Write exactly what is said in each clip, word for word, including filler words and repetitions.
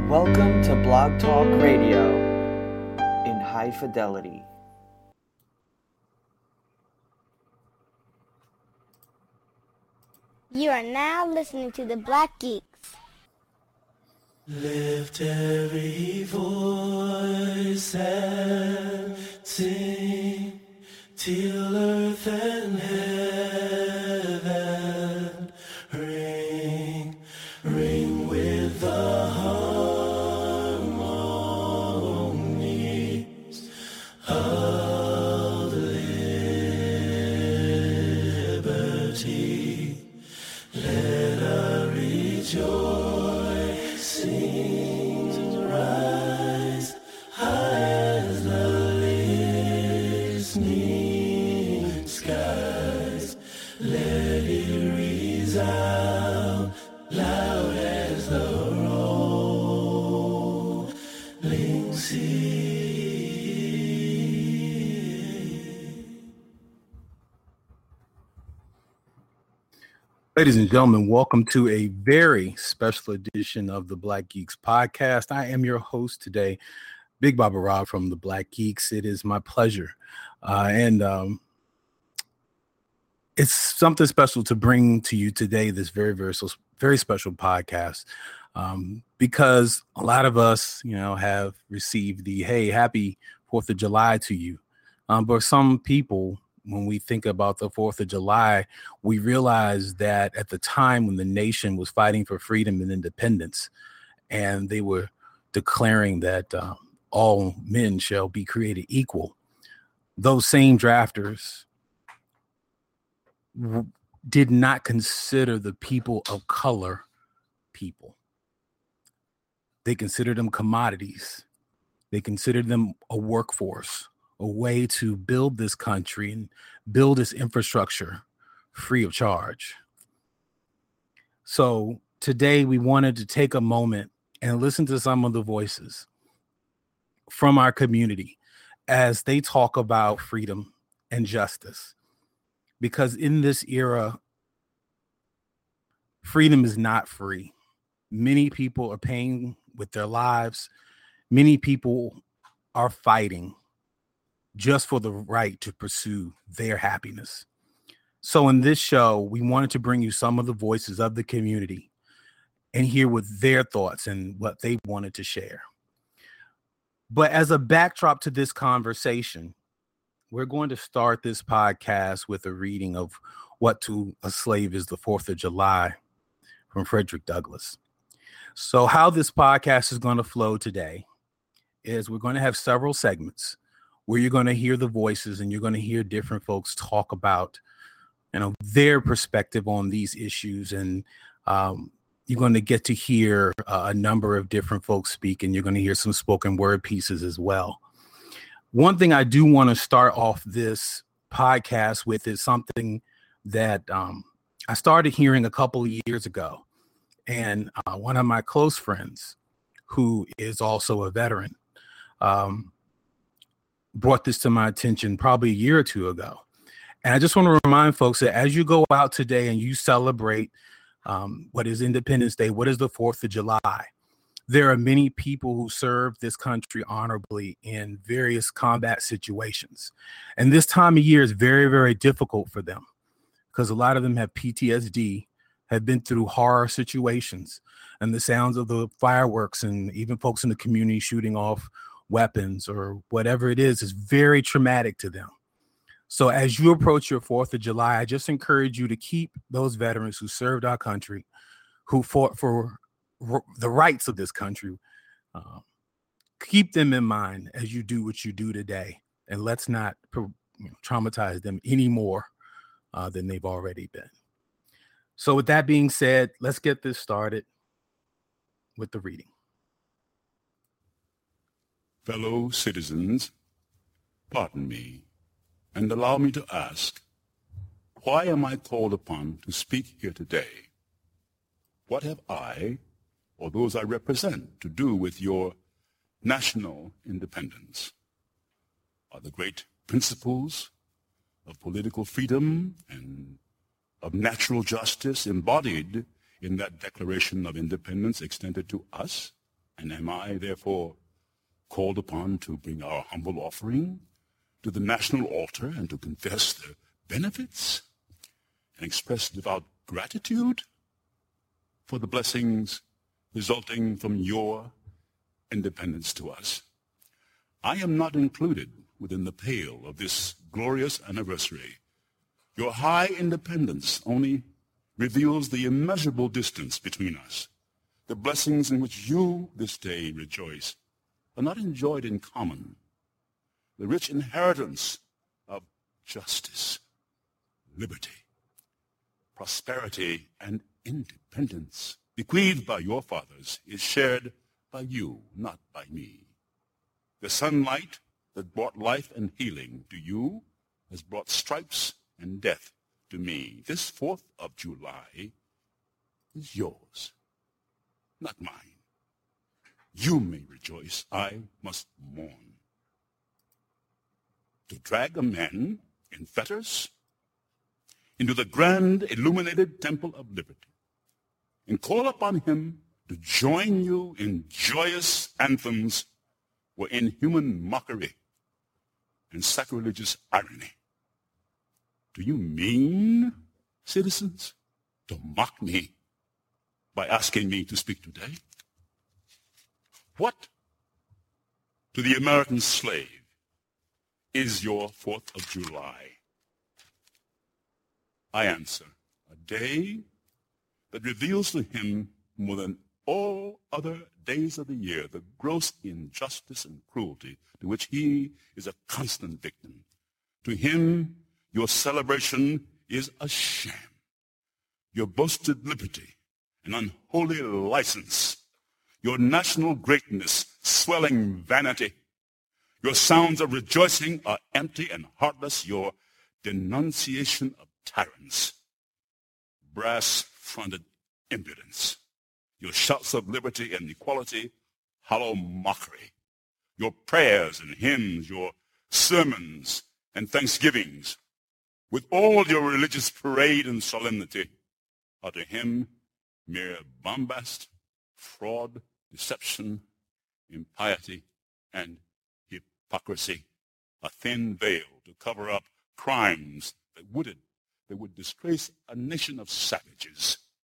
Welcome to Blog Talk Radio in high fidelity. You are now listening to the Black Geeks. Lift every voice and sing till earth and heaven ring, ring with the harmonies of liberty. Let our rejoicing rise high as the listening skies. Let it resound loud as the rolling sea. Ladies and gentlemen, welcome to a very special edition of the Black Geeks podcast. I am your host today, Big Baba Rob from the Black Geeks. It is my pleasure. Uh, and um, it's something special to bring to you today, this very, very, very special podcast, um, because a lot of us, you know, have received the, hey, happy fourth of July to you. Um, but some people, when we think about the fourth of July, we realize that at the time when the nation was fighting for freedom and independence, and they were declaring that um, all men shall be created equal, those same drafters w- did not consider the people of color people. They considered them commodities. They considered them a workforce, a way to build this country and build this infrastructure free of charge. So today we wanted to take a moment and listen to some of the voices from our community as they talk about freedom and justice. Because in this era, freedom is not free. Many people are paying with their lives. Many people are fighting just for the right to pursue their happiness. So in this show, we wanted to bring you some of the voices of the community and hear what their thoughts and what they wanted to share. But as a backdrop to this conversation, we're going to start this podcast with a reading of What to a Slave is the fourth of July from Frederick Douglass. So how this podcast is going to flow today is we're going to have several segments where you're going to hear the voices and you're going to hear different folks talk about, you know, their perspective on these issues. And um, you're going to get to hear uh, a number of different folks speak, and you're going to hear some spoken word pieces as well. One thing I do want to start off this podcast with is something that um, I started hearing a couple of years ago. And uh, one of my close friends, who is also a veteran, um, brought this to my attention probably a year or two ago. And I just want to remind folks that as you go out today and you celebrate um, what is Independence Day, what is the fourth of July, there are many people who serve this country honorably in various combat situations. And this time of year is very, very difficult for them because a lot of them have P T S D, have been through horror situations, and the sounds of the fireworks and even folks in the community shooting off weapons or whatever it is is very traumatic to them. So as you approach your fourth of July, I just encourage you to keep those veterans who served our country, who fought for r- the rights of this country, uh, keep them in mind as you do what you do today. And let's not you know, traumatize them any more uh, than they've already been. So with that being said, let's get this started with the reading. Fellow citizens, pardon me, and allow me to ask, why am I called upon to speak here today? What have I, or those I represent, to do with your national independence? Are the great principles of political freedom and of natural justice embodied in that Declaration of Independence extended to us And am I, therefore, called upon to bring our humble offering to the national altar and to confess their benefits and express devout gratitude for the blessings resulting from your independence to us? I am not included within the pale of this glorious anniversary. Your high independence only reveals the immeasurable distance between us. The blessings in which you this day rejoice are not enjoyed in common. The rich inheritance of justice, liberty, prosperity, and independence bequeathed by your fathers is shared by you, not by me. The sunlight that brought life and healing to you has brought stripes and death to me. This fourth of July is yours, not mine. You may rejoice, I must mourn. To drag a man in fetters into the grand illuminated temple of liberty and call upon him to join you in joyous anthems were inhuman mockery and sacrilegious irony. Do you mean, citizens, to mock me by asking me to speak today? What, to the American slave, is your fourth of July? I answer, a day that reveals to him more than all other days of the year the gross injustice and cruelty to which he is a constant victim. To him, your celebration is a sham. Your boasted liberty, an unholy license. Your national greatness, swelling vanity. Your sounds of rejoicing are empty and heartless. Your denunciation of tyrants, brass-fronted impudence. Your shouts of liberty and equality, hollow mockery. Your prayers and hymns, your sermons and thanksgivings, with all your religious parade and solemnity, are to him mere bombast, fraud, deception, impiety, and hypocrisy, a thin veil to cover up crimes that would, that would disgrace a nation of savages.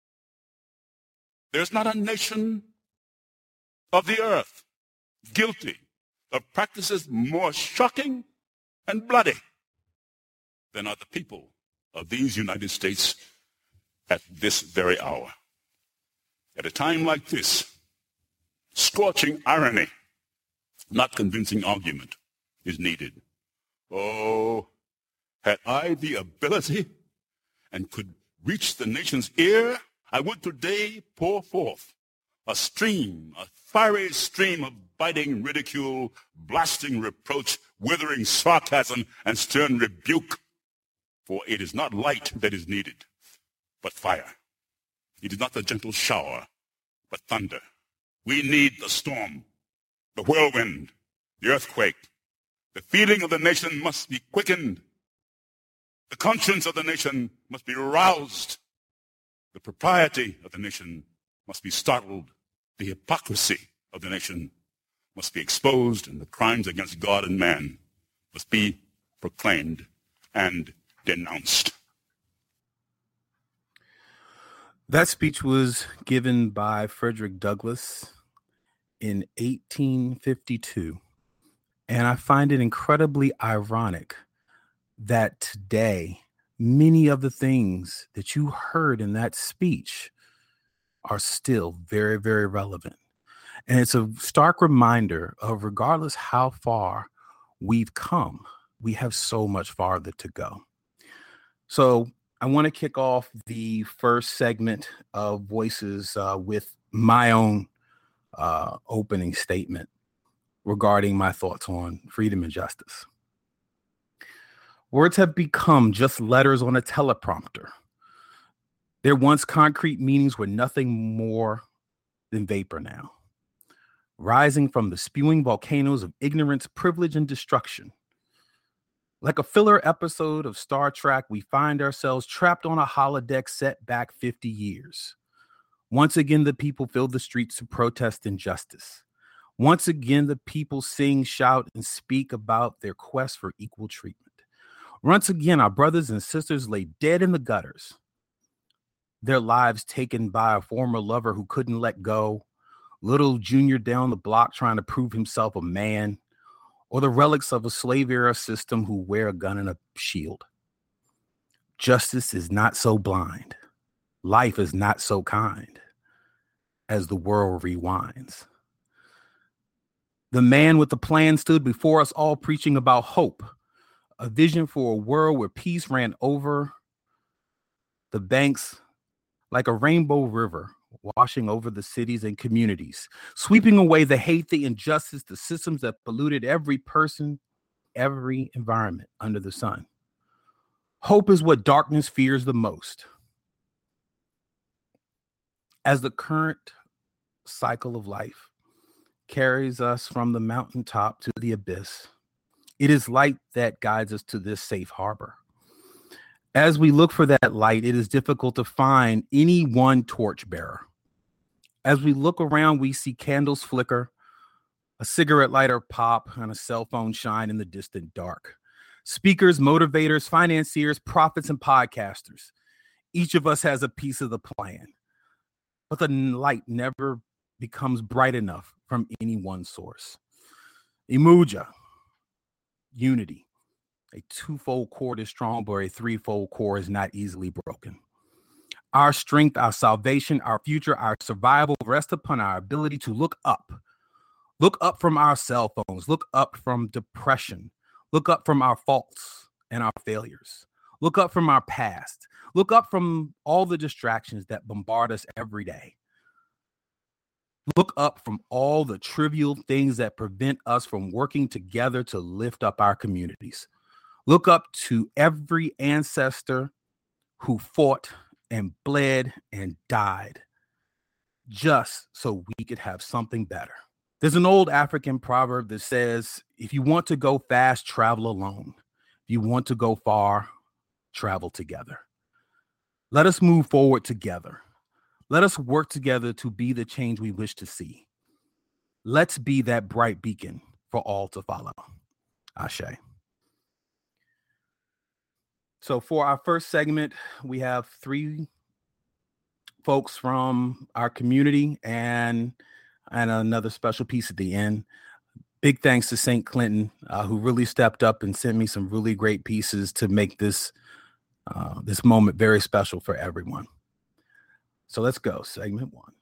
There's not a nation of the earth guilty of practices more shocking and bloody than are the people of these United States at this very hour. At a time like this, scorching irony, not convincing argument, is needed. Oh, had I the ability and could reach the nation's ear, I would today pour forth a stream, a fiery stream of biting ridicule, blasting reproach, withering sarcasm, and stern rebuke. For it is not light that is needed, but fire. It is not the gentle shower, but thunder. We need the storm, the whirlwind, the earthquake. The feeling of the nation must be quickened. The conscience of the nation must be roused. The propriety of the nation must be startled. The hypocrisy of the nation must be exposed, and the crimes against God and man must be proclaimed and denounced. That speech was given by Frederick Douglass in eighteen fifty-two. And I find it incredibly ironic that today, many of the things that you heard in that speech are still very, very relevant. And it's a stark reminder of, regardless how far we've come, we have so much farther to go. So I want to kick off the first segment of Voices uh, with my own uh, opening statement regarding my thoughts on freedom and justice. Words have become just letters on a teleprompter. Their once concrete meanings were nothing more than vapor now, rising from the spewing volcanoes of ignorance, privilege, and destruction. Like a filler episode of Star Trek, we find ourselves trapped on a holodeck set back fifty years. Once again, the people fill the streets to protest injustice. Once again, the people sing, shout, and speak about their quest for equal treatment. Once again, our brothers and sisters lay dead in the gutters, their lives taken by a former lover who couldn't let go, little Junior down the block trying to prove himself a man, or the relics of a slave-era system who wear a gun and a shield. Justice is not so blind. Life is not so kind as the world rewinds. The man with the plan stood before us all preaching about hope, a vision for a world where peace ran over the banks like a rainbow river, washing over the cities and communities, sweeping away the hate, the injustice, the systems that polluted every person, every environment under the sun. Hope is what darkness fears the most. As the current cycle of life carries us from the mountaintop to the abyss, it is light that guides us to this safe harbor. As we look for that light, it is difficult to find any one torchbearer. As we look around, we see candles flicker, a cigarette lighter pop, and a cell phone shine in the distant dark. Speakers, motivators, financiers, prophets, and podcasters. Each of us has a piece of the plan, but the light never becomes bright enough from any one source. Imuja, unity. A twofold cord is strong, but a threefold cord is not easily broken. Our strength, our salvation, our future, our survival rest upon our ability to look up. Look up from our cell phones. Look up from depression. Look up from our faults and our failures. Look up from our past. Look up from all the distractions that bombard us every day. Look up from all the trivial things that prevent us from working together to lift up our communities. Look up to every ancestor who fought and bled and died just so we could have something better. There's an old African proverb that says, if you want to go fast, travel alone. If you want to go far, travel together. Let us move forward together. Let us work together to be the change we wish to see. Let's be that bright beacon for all to follow. Ashe. So for our first segment, we have three folks from our community and, and another special piece at the end. Big thanks to Saint Clinton, uh, who really stepped up and sent me some really great pieces to make this, uh, this moment very special for everyone. So let's go, segment one.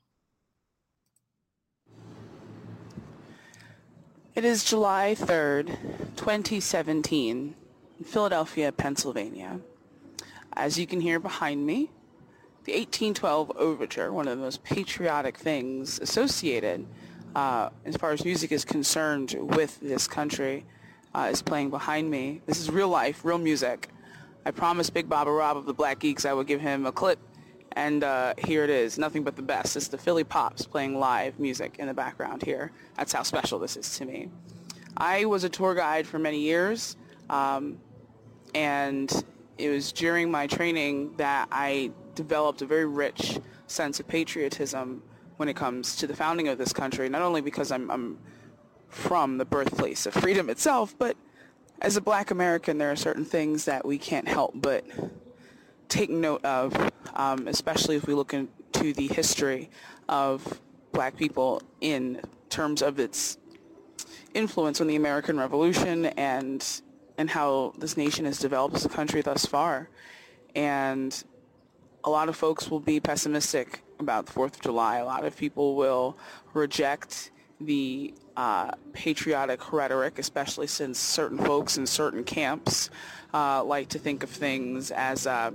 It is July third, twenty seventeen. In Philadelphia, Pennsylvania. As you can hear behind me, the eighteen twelve Overture, one of the most patriotic things associated uh, as far as music is concerned with this country, uh, is playing behind me. This is real life, real music. I promised Big Baba Rob of the Black Geeks I would give him a clip, and uh, here it is, nothing but the best. It's the Philly Pops playing live music in the background here. That's how special this is to me. I was a tour guide for many years. Um, And it was during my training that I developed a very rich sense of patriotism when it comes to the founding of this country, not only because I'm, I'm from the birthplace of freedom itself, but as a Black American, there are certain things that we can't help but take note of, um, especially if we look into the history of Black people in terms of its influence on the American Revolution and and how this nation has developed as a country thus far. And a lot of folks will be pessimistic about the fourth of July. A lot of people will reject the uh, patriotic rhetoric, especially since certain folks in certain camps uh, like to think of things as uh,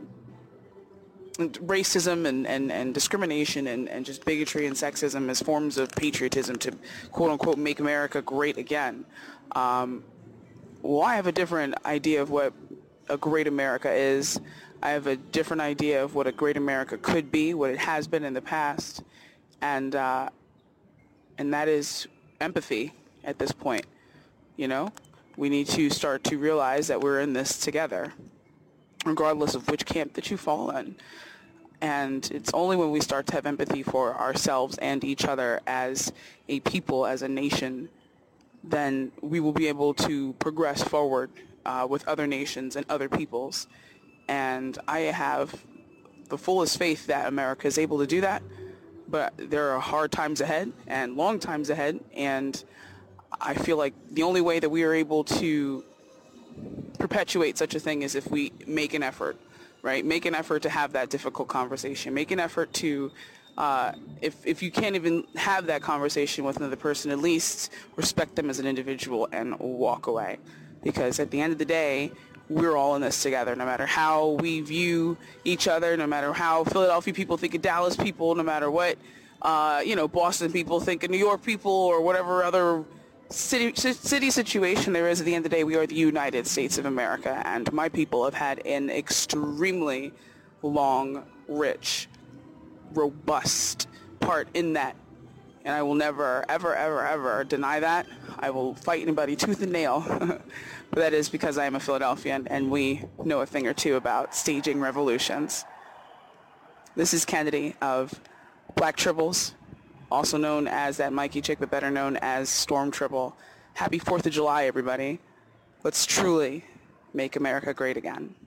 racism and, and, and discrimination and, and just bigotry and sexism as forms of patriotism to quote-unquote make America great again. Um, Well, I have a different idea of what a great America is. I have a different idea of what a great America could be, what it has been in the past, and uh, and that is empathy at this point. You know, we need to start to realize that we're in this together, regardless of which camp that you fall in. And it's only when we start to have empathy for ourselves and each other as a people, as a nation, then we will be able to progress forward uh, with other nations and other peoples. And I have the fullest faith that America is able to do that. But there are hard times ahead and long times ahead. And I feel like the only way that we are able to perpetuate such a thing is if we make an effort, right? Make an effort to have that difficult conversation. Make an effort to, uh, if, if you can't even have that conversation with another person, at least respect them as an individual and walk away. Because at the end of the day, we're all in this together, no matter how we view each other, no matter how Philadelphia people think of Dallas people, no matter what, uh, you know, Boston people think of New York people, or whatever other city city situation there is. At the end of the day, we are the United States of America, and my people have had an extremely long, rich, robust part in that. And I will never, ever, ever, ever deny that. I will fight anybody tooth and nail. But that is because I am a Philadelphian and we know a thing or two about staging revolutions. This is Kennedy of Black Tribbles, also known as that Mikey chick, but better known as Storm Tribble. Happy fourth of July, everybody. Let's truly make America great again.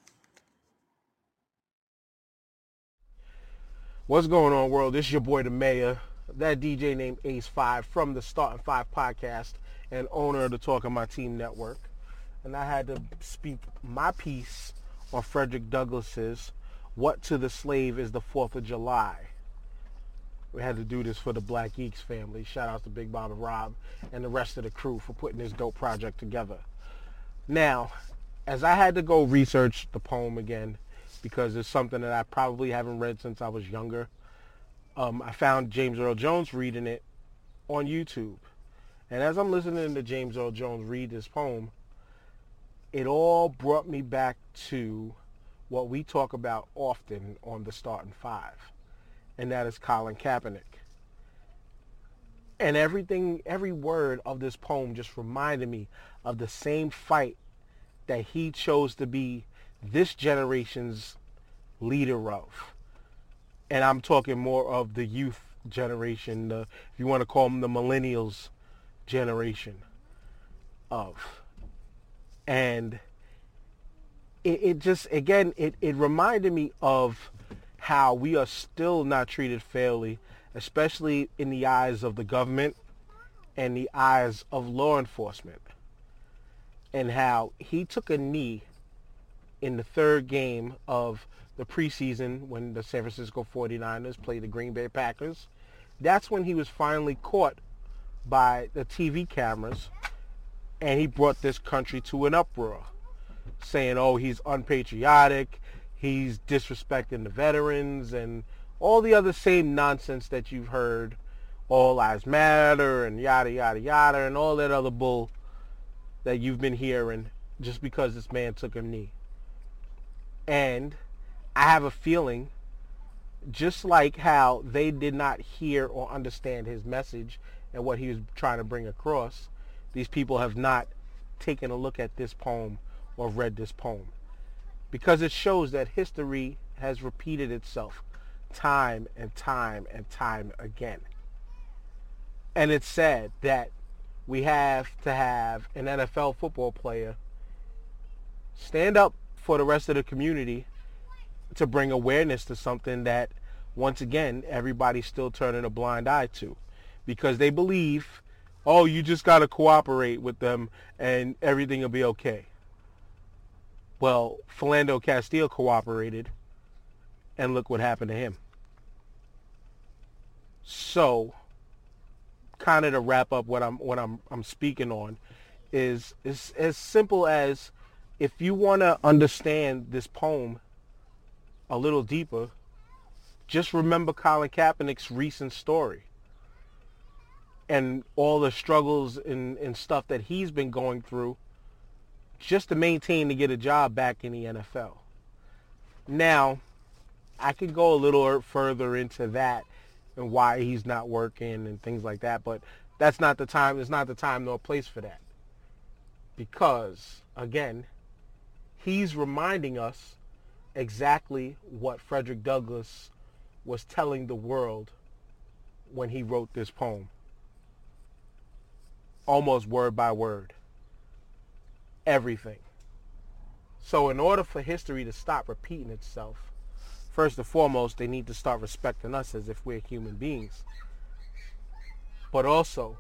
What's going on, world? This is your boy, the mayor, that D J named Ace five from the Starting Five podcast and owner of the Talking My Team Network. And I had to speak my piece on Frederick Douglass's What to the Slave is the fourth of July. We had to do this for the Black Geeks family. Shout out to Big Bob and Rob and the rest of the crew for putting this dope project together. Now, as I had to go research the poem again, because it's something that I probably haven't read since I was younger, um, I found James Earl Jones reading it on YouTube. And as I'm listening to James Earl Jones read this poem, it all brought me back to what we talk about often on the Starting Five, and that is Colin Kaepernick. And everything, every word of this poem just reminded me of the same fight that he chose to be this generation's leader of. And I'm talking more of the youth generation, the, if you want to call them the millennials generation of. And it, it just, again, it, it reminded me of how we are still not treated fairly, especially in the eyes of the government and the eyes of law enforcement. And how he took a knee in the third game of the preseason when the San Francisco forty-niners played the Green Bay Packers. That's when he was finally caught by the T V cameras, and he brought this country to an uproar, saying, oh, he's unpatriotic, he's disrespecting the veterans, and all the other same nonsense that you've heard, all lives matter, and yada, yada, yada, and all that other bull that you've been hearing just because this man took a knee. And I have a feeling, just like how they did not hear or understand his message and what he was trying to bring across, these people have not taken a look at this poem or read this poem. Because it shows that history has repeated itself time and time and time again. And it's sad that we have to have an N F L football player stand up for the rest of the community to bring awareness to something that, once again, everybody's still turning a blind eye to. Because they believe, oh, you just got to cooperate with them and everything will be okay. Well, Philando Castile cooperated, and look what happened to him. So, kind of to wrap up what I'm what I'm I'm speaking on, is is as simple as, if you want to understand this poem a little deeper, just remember Colin Kaepernick's recent story and all the struggles and, and stuff that he's been going through just to maintain to get a job back in the N F L. Now, I could go a little further into that and why he's not working and things like that, but that's not the time. It's not the time nor place for that. Because, again, he's reminding us exactly what Frederick Douglass was telling the world when he wrote this poem. Almost word by word. Everything. So in order for history to stop repeating itself, first and foremost, they need to start respecting us as if we're human beings. But also,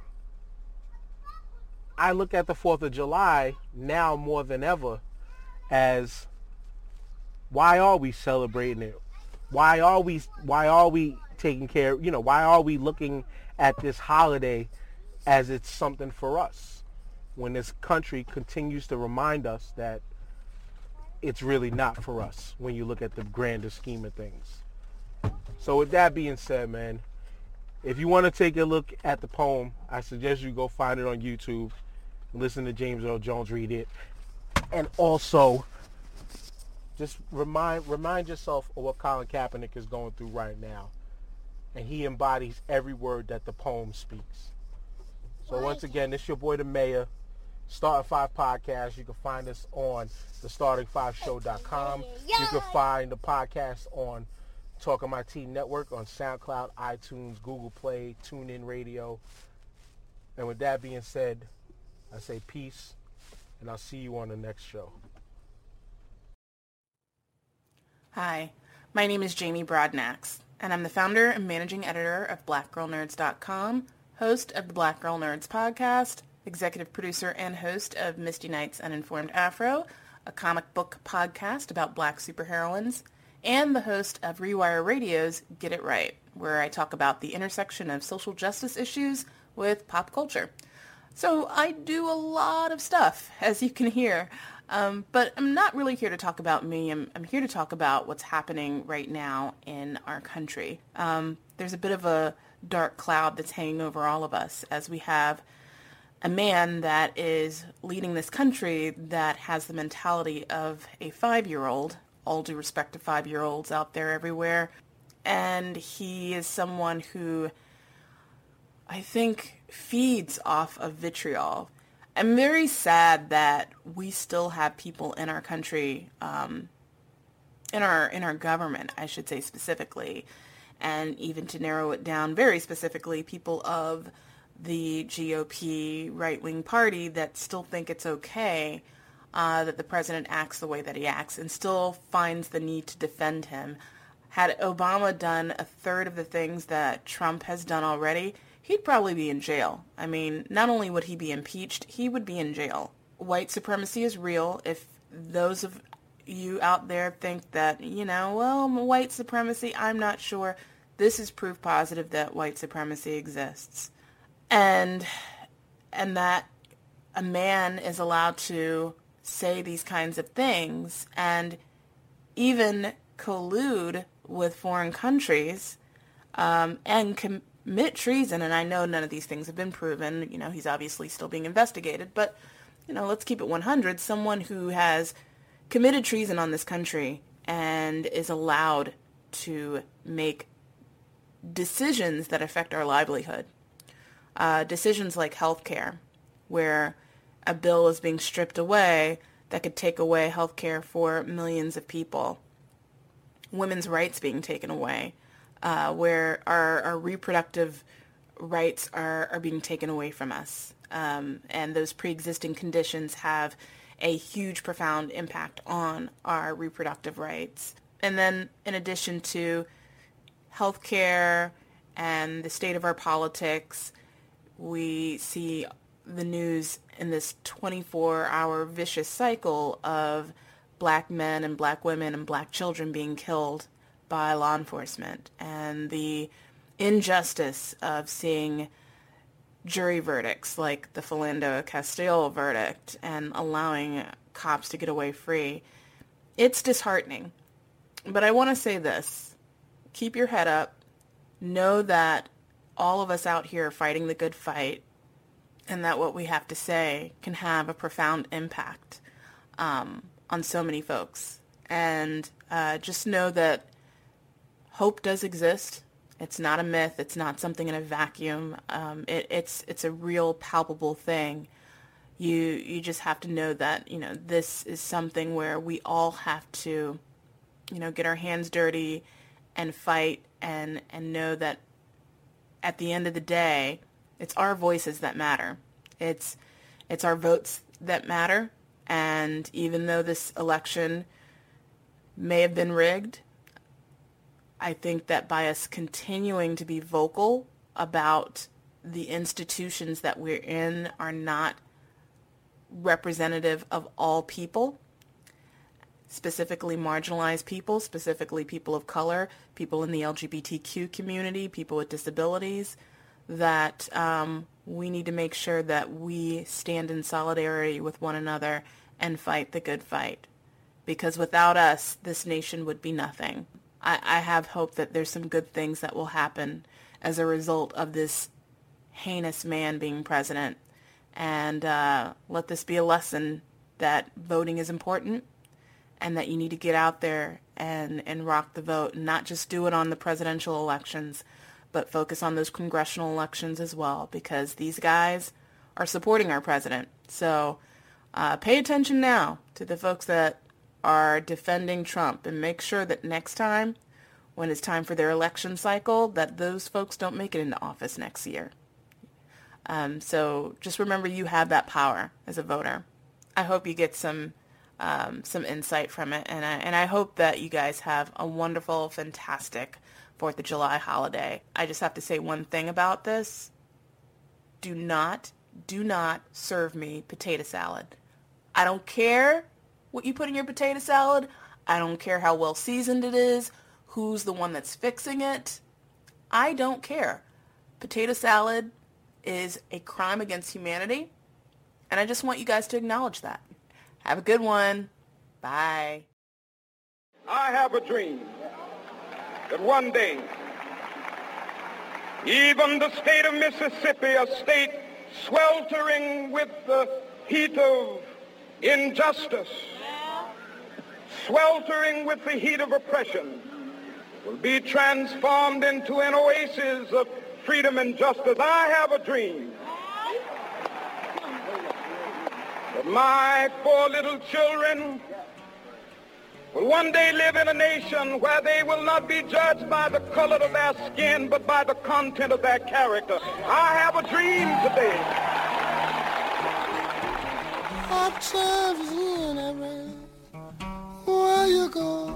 I look at the fourth of July now more than ever as, why are we celebrating it? Why are we why are we taking care, you know, why are we looking at this holiday as it's something for us when this country continues to remind us that it's really not for us when you look at the grander scheme of things. So with that being said, man, if you want to take a look at the poem, I suggest you go find it on YouTube, listen to James Earl Jones read it, and also just remind remind yourself of what Colin Kaepernick is going through right now. And he embodies every word that the poem speaks. So once again, this is your boy the Mayor, Starting Five Podcast. You can find us on the starting five show dot com. You can find the podcast on Talking My Team Network on SoundCloud, iTunes, Google Play, TuneIn Radio. And with that being said, I say peace, and I'll see you on the next show. Hi, my name is Jamie Broadnax, and I'm the founder and managing editor of black girl nerds dot com, host of the Black Girl Nerds podcast, executive producer and host of Misty Knight's Uninformed Afro, a comic book podcast about black superheroines, and the host of Rewire Radio's Get It Right, where I talk about the intersection of social justice issues with pop culture. So I do a lot of stuff, as you can hear. Um, but I'm not really here to talk about me. I'm, I'm here to talk about what's happening right now in our country. Um, there's a bit of a dark cloud that's hanging over all of us as we have a man that is leading this country that has the mentality of a five-year-old, all due respect to five-year-olds out there everywhere. And he is someone who I think feeds off of vitriol. I'm very sad that we still have people in our country, um, in our in our government, I should say specifically, and even to narrow it down very specifically, people of the G O P right-wing party that still think it's okay uh, that the president acts the way that he acts and still finds the need to defend him. Had Obama done a third of the things that Trump has done already, he'd probably be in jail. I mean, not only would he be impeached, he would be in jail. White supremacy is real. If those of you out there think that, you know, well, white supremacy, I'm not sure. This is proof positive that white supremacy exists. And and that a man is allowed to say these kinds of things and even collude with foreign countries um, and com- commit treason, and I know none of these things have been proven. You know, he's obviously still being investigated, but, you know, let's keep it one hundred. Someone who has committed treason on this country and is allowed to make decisions that affect our livelihood. Uh, decisions like health care, where a bill is being stripped away that could take away health care for millions of people. Women's rights being taken away. Uh, where our, our reproductive rights are, are being taken away from us. Um, and those pre-existing conditions have a huge, profound impact on our reproductive rights. And then in addition to healthcare and the state of our politics, we see the news in this twenty-four hour vicious cycle of black men and black women and black children being killed by law enforcement, and the injustice of seeing jury verdicts like the Philando Castile verdict and allowing cops to get away free. It's disheartening. But I want to say this. Keep your head up. Know that all of us out here are fighting the good fight, and that what we have to say can have a profound impact um, on so many folks. And uh, just know that hope does exist. It's not a myth. It's not something in a vacuum. Um, it, it's it's a real palpable thing. You you just have to know that, you know, this is something where we all have to you know, get our hands dirty and fight and, and know that at the end of the day, it's our voices that matter. It's, it's our votes that matter. And even though this election may have been rigged, I think that by us continuing to be vocal about the institutions that we're in are not representative of all people, specifically marginalized people, specifically people of color, people in the L G B T Q community, people with disabilities, that um, we need to make sure that we stand in solidarity with one another and fight the good fight. Because without us, this nation would be nothing. I, I have hope that there's some good things that will happen as a result of this heinous man being president. And uh, let this be a lesson that voting is important and that you need to get out there and, and rock the vote, and not just do it on the presidential elections, but focus on those congressional elections as well, because these guys are supporting our president. So uh, pay attention now to the folks that are defending Trump, and make sure that next time, when it's time for their election cycle, that those folks don't make it into office next year. Um, so just remember, you have that power as a voter. I hope you get some um, some insight from it, and I, and I hope that you guys have a wonderful, fantastic fourth of July holiday. I just have to say one thing about this. Do not, do not serve me potato salad. I don't care what you put in your potato salad. I don't care how well seasoned it is, who's the one that's fixing it. I don't care. Potato salad is a crime against humanity, and I just want you guys to acknowledge that. Have a good one. Bye. I have a dream that one day, even the state of Mississippi, a state sweltering with the heat of injustice, sweltering with the heat of oppression, will be transformed into an oasis of freedom and justice. I have a dream that my four little children will one day live in a nation where they will not be judged by the color of their skin, but by the content of their character. I have a dream today. Hot times in every where you go.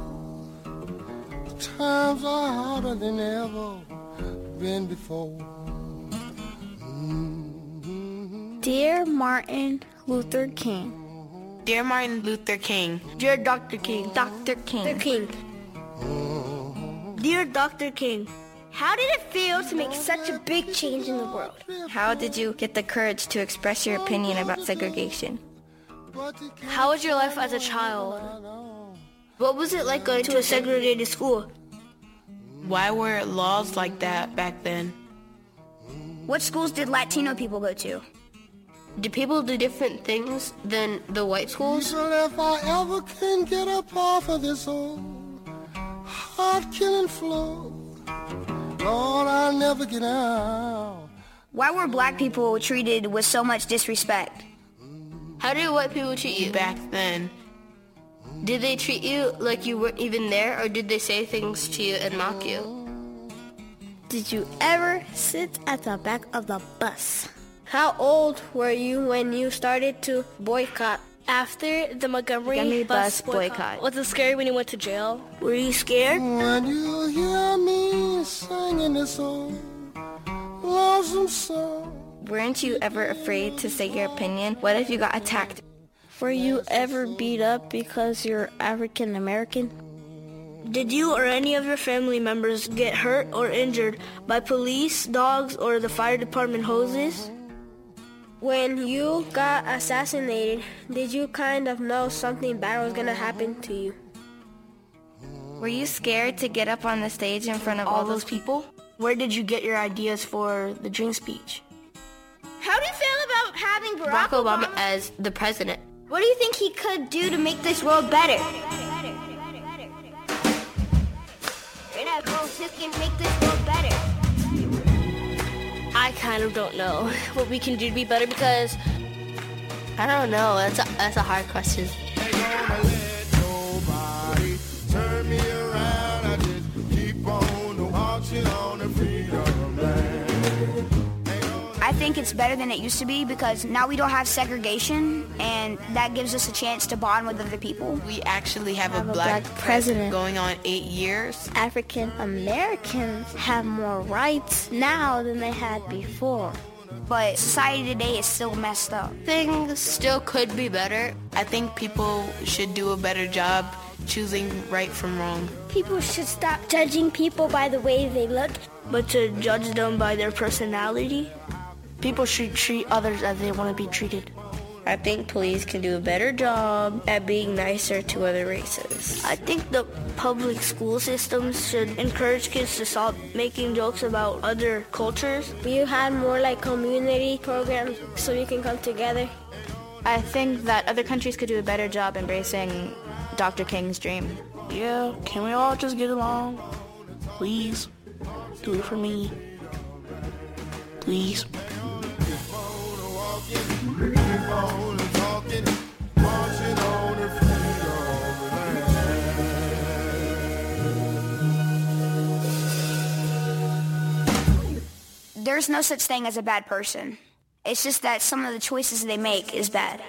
Times are harder than ever been before. Mm-hmm. Dear Martin Luther King. Dear Martin Luther King. Dear Doctor King. Doctor King. Doctor King. Dear Doctor King. How did it feel to make such a big change in the world? How did you get the courage to express your opinion about segregation? How was your life as a child? What was it like going to a segregated school? Why were laws like that back then? What schools did Latino people go to? Do people do different things than the white schools? If I ever can get up off of this old heart-killing floor, Lord, I'll never get out. Why were black people treated with so much disrespect? How did white people treat you back then? Did they treat you like you weren't even there, or did they say things to you and mock you? Did you ever sit at the back of the bus? How old were you when you started to boycott? After the Montgomery, Montgomery bus, bus boycott. boycott. Was it scary when you went to jail? Were you scared? When you hear me singing this old lonesome song. Weren't you ever afraid to say your opinion? What if you got attacked? Were you ever beat up because you're African American? Did you or any of your family members get hurt or injured by police, dogs, or the fire department hoses? When you got assassinated, did you kind of know something bad was going to happen to you? Were you scared to get up on the stage in front of all, all those people? Where did you get your ideas for the dream speech? How do you feel about having Barack, Barack Obama, Obama as the president? What do you think he could do to make this world better? Who can make this world better? I kind of don't know what we can do to be better, because I don't know. That's a, that's a hard question. Ain't gonna let nobody turn me think it's better than it used to be because now we don't have segregation, and that gives us a chance to bond with other people. We actually have, have a, a black, black president president going on eight years. African Americans have more rights now than they had before. But society today is still messed up. Things still could be better. I think people should do a better job choosing right from wrong. People should stop judging people by the way they look, but to judge them by their personality. People should treat others as they want to be treated. I think police can do a better job at being nicer to other races. I think the public school systems should encourage kids to stop making jokes about other cultures. You had more like community programs so you can come together. I think that other countries could do a better job embracing Doctor King's dream. Yeah, can we all just get along? Please, do it for me. Please. There's no such thing as a bad person. It's just that some of the choices they make is bad.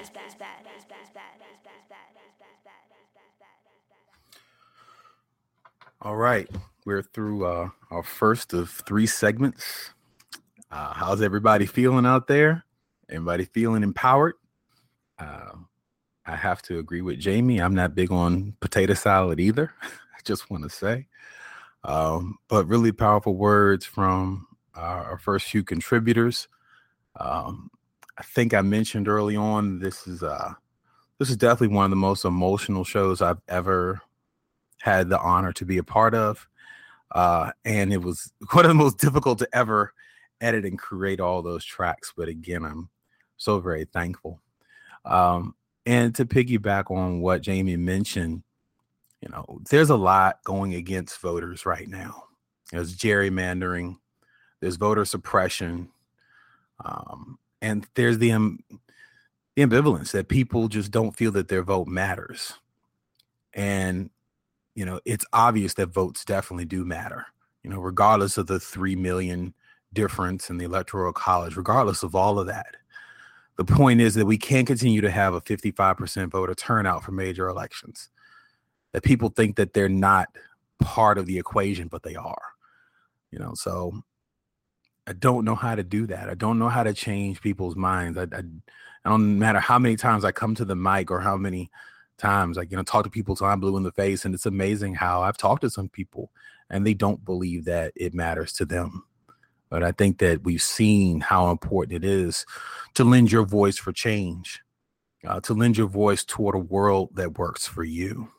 All right, we're through uh, our first of three segments. Uh, how's everybody feeling out there? Everybody feeling empowered? Uh, I have to agree with Jamie. I'm not big on potato salad either. I just want to say, um, but really powerful words from our, our first few contributors. Um, I think I mentioned early on, this is uh, this is definitely one of the most emotional shows I've ever had the honor to be a part of. Uh, and it was one of the most difficult to ever edit and create all those tracks. But again, I'm so very thankful. Um, and to piggyback on what Jamie mentioned, you know, there's a lot going against voters right now. There's gerrymandering, there's voter suppression, um, and there's the, um, the ambivalence that people just don't feel that their vote matters. And, you know, it's obvious that votes definitely do matter, you know, regardless of the three million difference in the Electoral College, regardless of all of that. The point is that we can't continue to have a fifty-five percent voter turnout for major elections, that people think that they're not part of the equation, but they are, you know, so I don't know how to do that. I don't know how to change people's minds. I, I, I don't matter how many times I come to the mic or how many times, like, you know, talk to people till I'm blue in the face. And it's amazing how I've talked to some people and they don't believe that it matters to them. But I think that we've seen how important it is to lend your voice for change, uh, to lend your voice toward a world that works for you.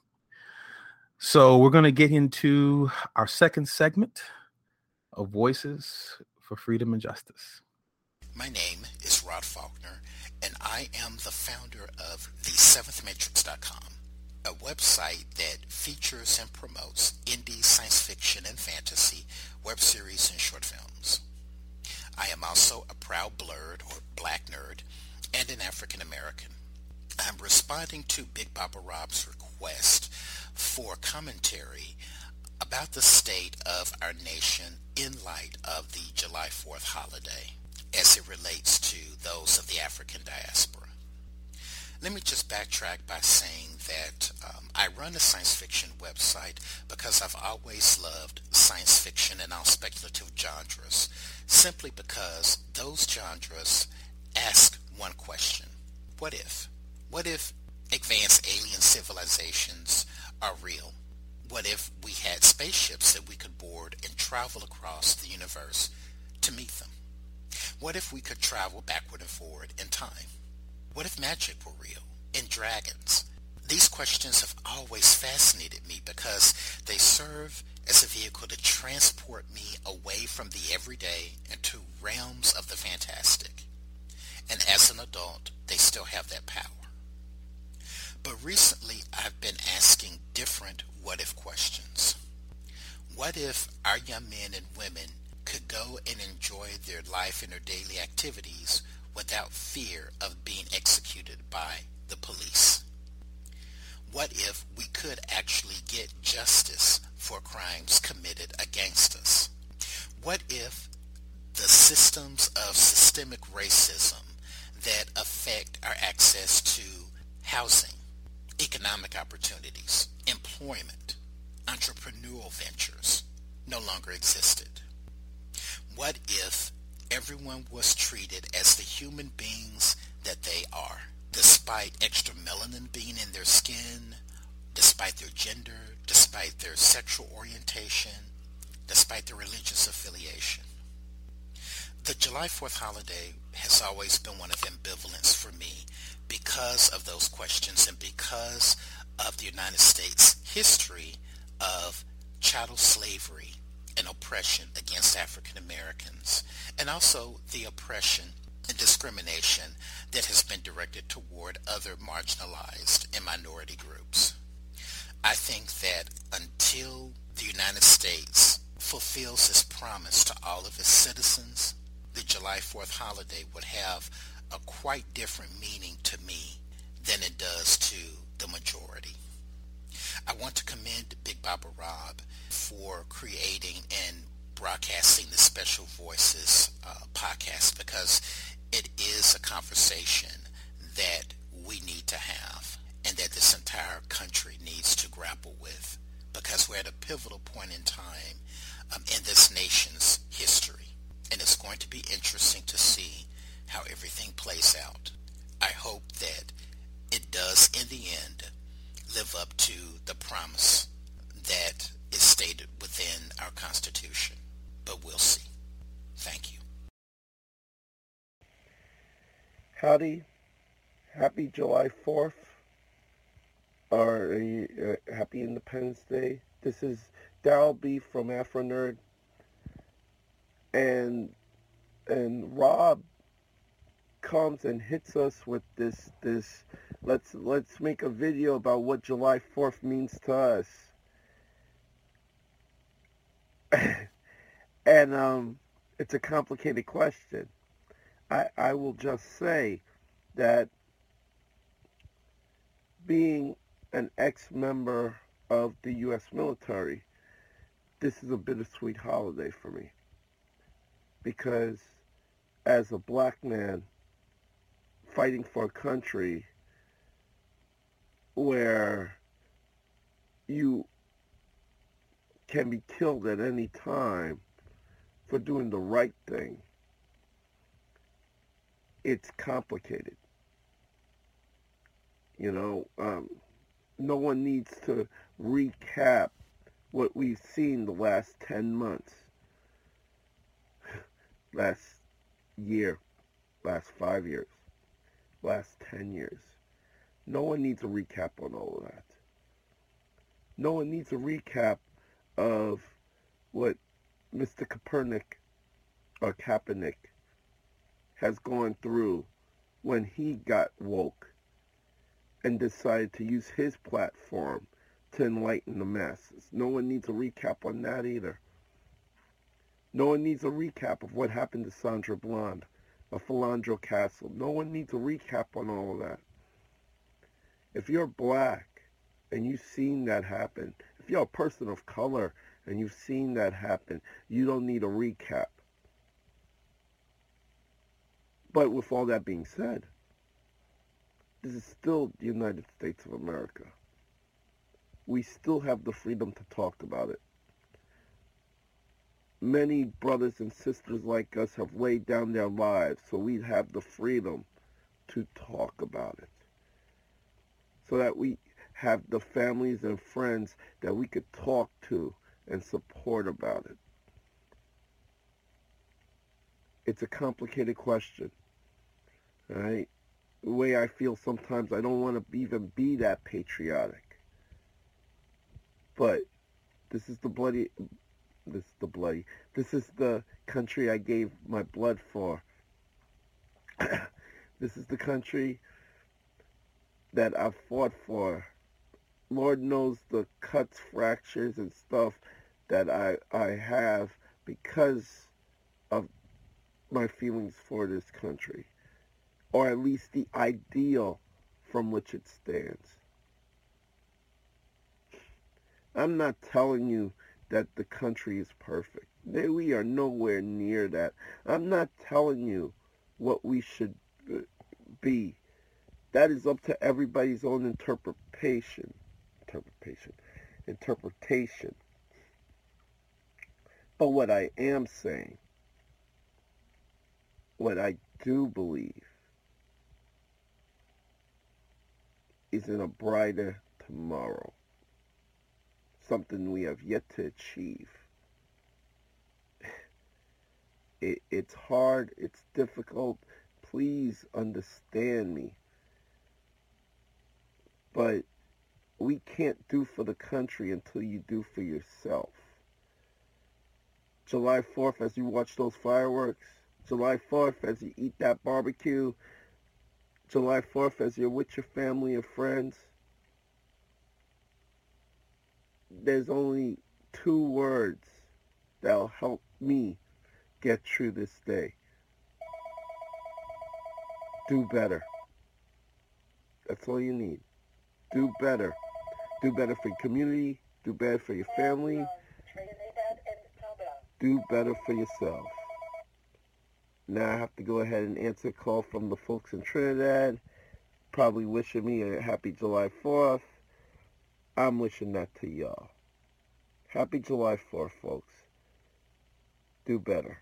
So we're going to get into our second segment of Voices for Freedom and Justice. My name is Rod Faulkner, and I am the founder of the seventh matrix dot com, a website that features and promotes indie science fiction and fantasy, web series, and short films. I am also a proud blurred or black nerd and an African American. I'm responding to Big Baba Rob's request for commentary about the state of our nation in light of the July fourth holiday as it relates to those of the African diaspora. Let me just backtrack by saying that um, I run a science fiction website because I've always loved science fiction and all speculative genres, simply because those genres ask one question: what if? What if advanced alien civilizations are real? What if we had spaceships that we could board and travel across the universe to meet them? What if we could travel backward and forward in time? What if magic were real and dragons? These questions have always fascinated me because they serve as a vehicle to transport me away from the everyday into realms of the fantastic. And as an adult, they still have that power. But recently, I've been asking different what-if questions. What if our young men and women could go and enjoy their life and their daily activities without fear of being executed by the police? What if we could actually get justice for crimes committed against us? What if the systems of systemic racism that affect our access to housing, economic opportunities, employment, entrepreneurial ventures no longer existed? What if everyone was treated as the human beings that they are, despite extra melanin being in their skin, despite their gender, despite their sexual orientation, despite their religious affiliation? The July fourth holiday has always been one of ambivalence for me because of those questions and because of the United States' history of chattel slavery and oppression against African Americans, and also the oppression and discrimination that has been directed toward other marginalized and minority groups. I think that until the United States fulfills its promise to all of its citizens, the July fourth holiday would have a quite different meaning to me than it does to the majority. I want to commend Big Baba Rob for creating and broadcasting the Special Voices uh, podcast, because it is a conversation that we need to have and that this entire country needs to grapple with, because we're at a pivotal point in time um, in this nation's history, and it's going to be interesting to see how everything plays out. I hope that it does in the end live up to the promise that is stated within our Constitution, but we'll see. Thank you. Howdy. Happy July fourth. Or uh, happy Independence Day. This is Daryl B from Afro Nerd. And and Rob comes and hits us with this this let's let's make a video about what July fourth means to us. And um it's a complicated question. I I will just say that being an ex-member of the U S military, this is a bittersweet holiday for me, because as a black man fighting for a country where you can be killed at any time for doing the right thing, it's complicated. You know, um, no one needs to recap what we've seen the last ten months, last year, last five years, last ten years. No one needs a recap on all of that. No one needs a recap of what Mister Kaepernick or Kaepernick has gone through when he got woke and decided to use his platform to enlighten the masses. No one needs a recap on that either. No one needs a recap of what happened to Sandra Bland or Philando Castle. No one needs a recap on all of that. If you're black and you've seen that happen, if you're a person of color and you've seen that happen, you don't need a recap. But with all that being said, this is still the United States of America. We still have the freedom to talk about it. Many brothers and sisters like us have laid down their lives so we have the freedom to talk about it. So that we have the families and friends that we could talk to and support about it. It's a complicated question, right? The way I feel sometimes, I don't want to even be that patriotic. But this is the bloody, this is the bloody, this is the country I gave my blood for. This is the country that I've fought for. Lord knows the cuts, fractures, and stuff that I, I have because of my feelings for this country, or at least the ideal from which it stands. I'm not telling you that the country is perfect. We are nowhere near that. I'm not telling you what we should be. That is up to everybody's own interpretation. Interpretation. Interpretation. But what I am saying, what I do believe, is in a brighter tomorrow. Something we have yet to achieve. It, it's hard, it's difficult. Please understand me. But we can't do for the country until you do for yourself. July fourth, as you watch those fireworks, July fourth, as you eat that barbecue, July fourth, as you're with your family and friends, there's only two words that'll help me get through this day. Do better. That's all you need. Do better. Do better for your community. Do better for your family. Do better for yourself. Now I have to go ahead and answer a call from the folks in Trinidad, probably wishing me a happy July fourth. I'm wishing that to y'all. Happy July fourth, folks. Do better.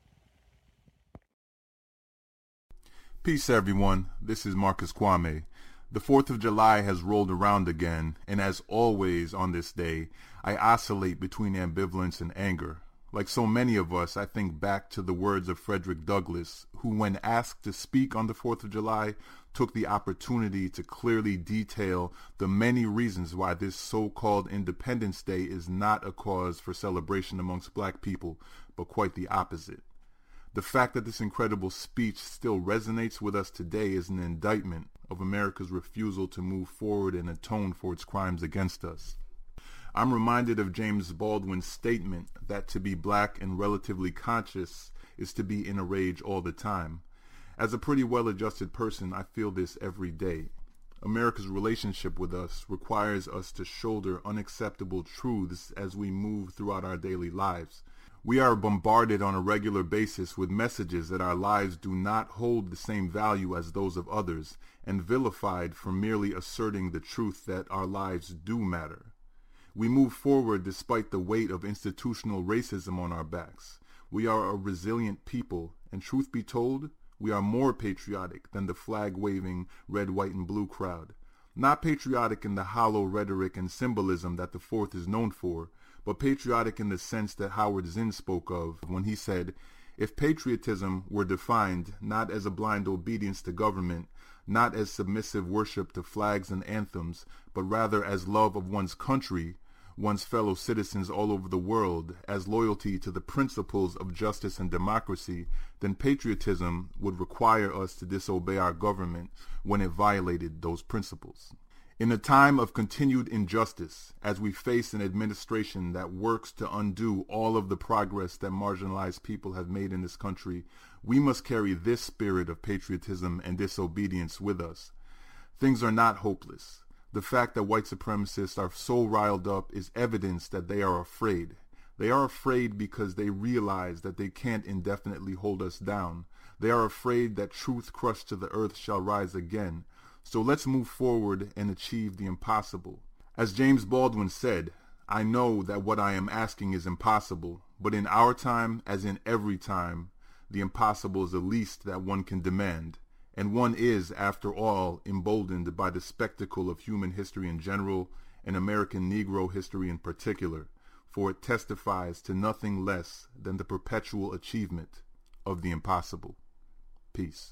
Peace, everyone. This is Marcus Kwame. The fourth of July has rolled around again, and as always on this day, I oscillate between ambivalence and anger. Like so many of us, I think back to the words of Frederick Douglass, who, when asked to speak on the fourth of July, took the opportunity to clearly detail the many reasons why this so-called Independence Day is not a cause for celebration amongst black people, but quite the opposite. The fact that this incredible speech still resonates with us today is an indictment of America's refusal to move forward and atone for its crimes against us. I'm reminded of James Baldwin's statement that to be black and relatively conscious is to be in a rage all the time. As a pretty well-adjusted person, I feel this every day. America's relationship with us requires us to shoulder unacceptable truths as we move throughout our daily lives. We are bombarded on a regular basis with messages that our lives do not hold the same value as those of others, and vilified for merely asserting the truth that our lives do matter. We move forward despite the weight of institutional racism on our backs. We are a resilient people, and truth be told, we are more patriotic than the flag-waving red, white, and blue crowd. Not patriotic in the hollow rhetoric and symbolism that the Fourth is known for, but patriotic in the sense that Howard Zinn spoke of when he said, "If patriotism were defined not as a blind obedience to government, not as submissive worship to flags and anthems, but rather as love of one's country, one's fellow citizens all over the world, as loyalty to the principles of justice and democracy, then patriotism would require us to disobey our government when it violated those principles." In a time of continued injustice, as we face an administration that works to undo all of the progress that marginalized people have made in this country, we must carry this spirit of patriotism and disobedience with us. Things are not hopeless. The fact that white supremacists are so riled up is evidence that they are afraid. They are afraid because they realize that they can't indefinitely hold us down. They are afraid that truth crushed to the earth shall rise again. So let's move forward and achieve the impossible. As James Baldwin said, "I know that what I am asking is impossible, but in our time, as in every time, the impossible is the least that one can demand. And one is, after all, emboldened by the spectacle of human history in general and American Negro history in particular, for it testifies to nothing less than the perpetual achievement of the impossible." Peace.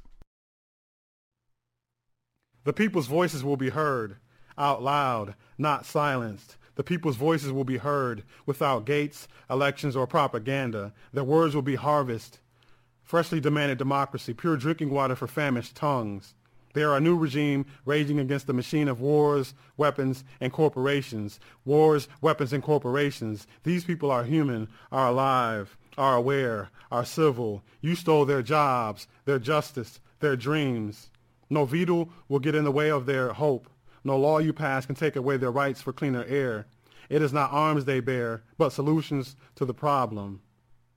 The people's voices will be heard out loud, not silenced. The people's voices will be heard without gates, elections, or propaganda. Their words will be harvest. Freshly demanded democracy, pure drinking water for famished tongues. They are a new regime raging against the machine of wars, weapons, and corporations. Wars, weapons, and corporations. These people are human, are alive, are aware, are civil. You stole their jobs, their justice, their dreams. No veto will get in the way of their hope. No law you pass can take away their rights for cleaner air. It is not arms they bear, but solutions to the problem.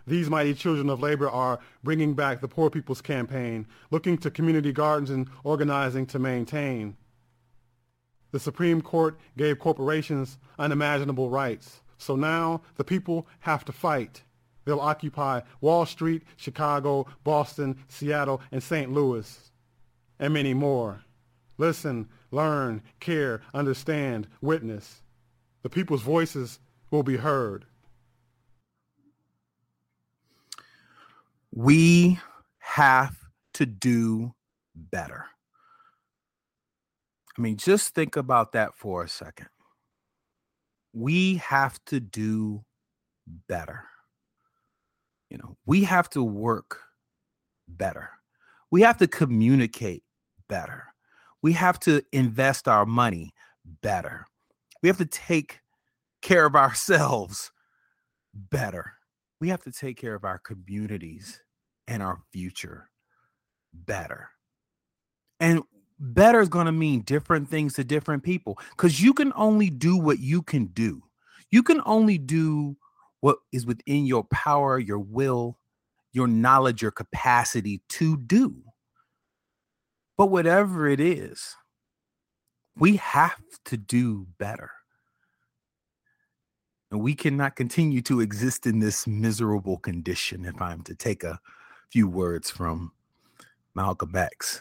These mighty children of labor are bringing back the Poor People's Campaign, looking to community gardens and organizing to maintain. The Supreme Court gave corporations unimaginable rights. So now the people have to fight. They'll occupy Wall Street, Chicago, Boston, Seattle, and Saint Louis, and many more. Listen, learn, care, understand, witness. The people's voices will be heard. We have to do better. I mean, just think about that for a second. We have to do better. You know, we have to work better. We have to communicate better. We have to invest our money better. We have to take care of ourselves better. We have to take care of our communities and our future better. And better is going to mean different things to different people, because you can only do what you can do. You can only do what is within your power, your will, your knowledge, your capacity to do. But whatever it is, we have to do better. And we cannot continue to exist in this miserable condition, if I'm to take a few words from Malcolm X.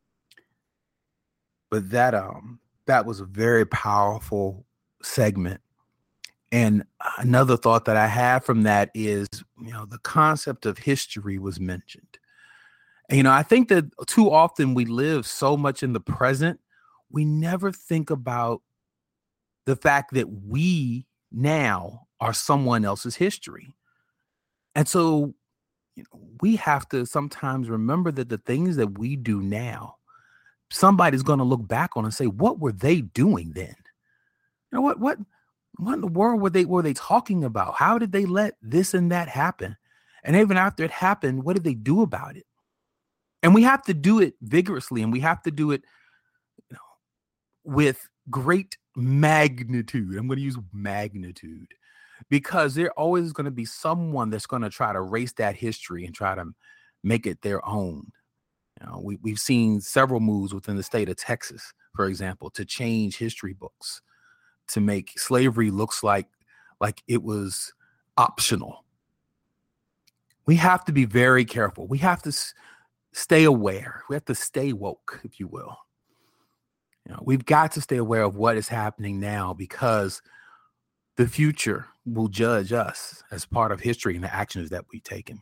But that um that was a very powerful segment. And another thought that I have from that is, you know, the concept of history was mentioned. And, you know, I think that too often we live so much in the present, we never think about the fact that we now are someone else's history. And so, you know, we have to sometimes remember that the things that we do now, somebody's going to look back on and say, what were they doing then? You know, what, what, what in the world were they, were they talking about? How did they let this and that happen? And even after it happened, what did they do about it? And we have to do it vigorously, and we have to do it, you know, with great magnitude. I'm going to use magnitude, because there always is going to be someone that's going to try to erase that history and try to make it their own. You know, we, we've seen several moves within the state of Texas, for example, to change history books, to make slavery looks like, like it was optional. We have to be very careful. We have to s- stay aware. We have to stay woke, if you will. You know, we've got to stay aware of what is happening now, because the future will judge us as part of history and the actions that we've taken.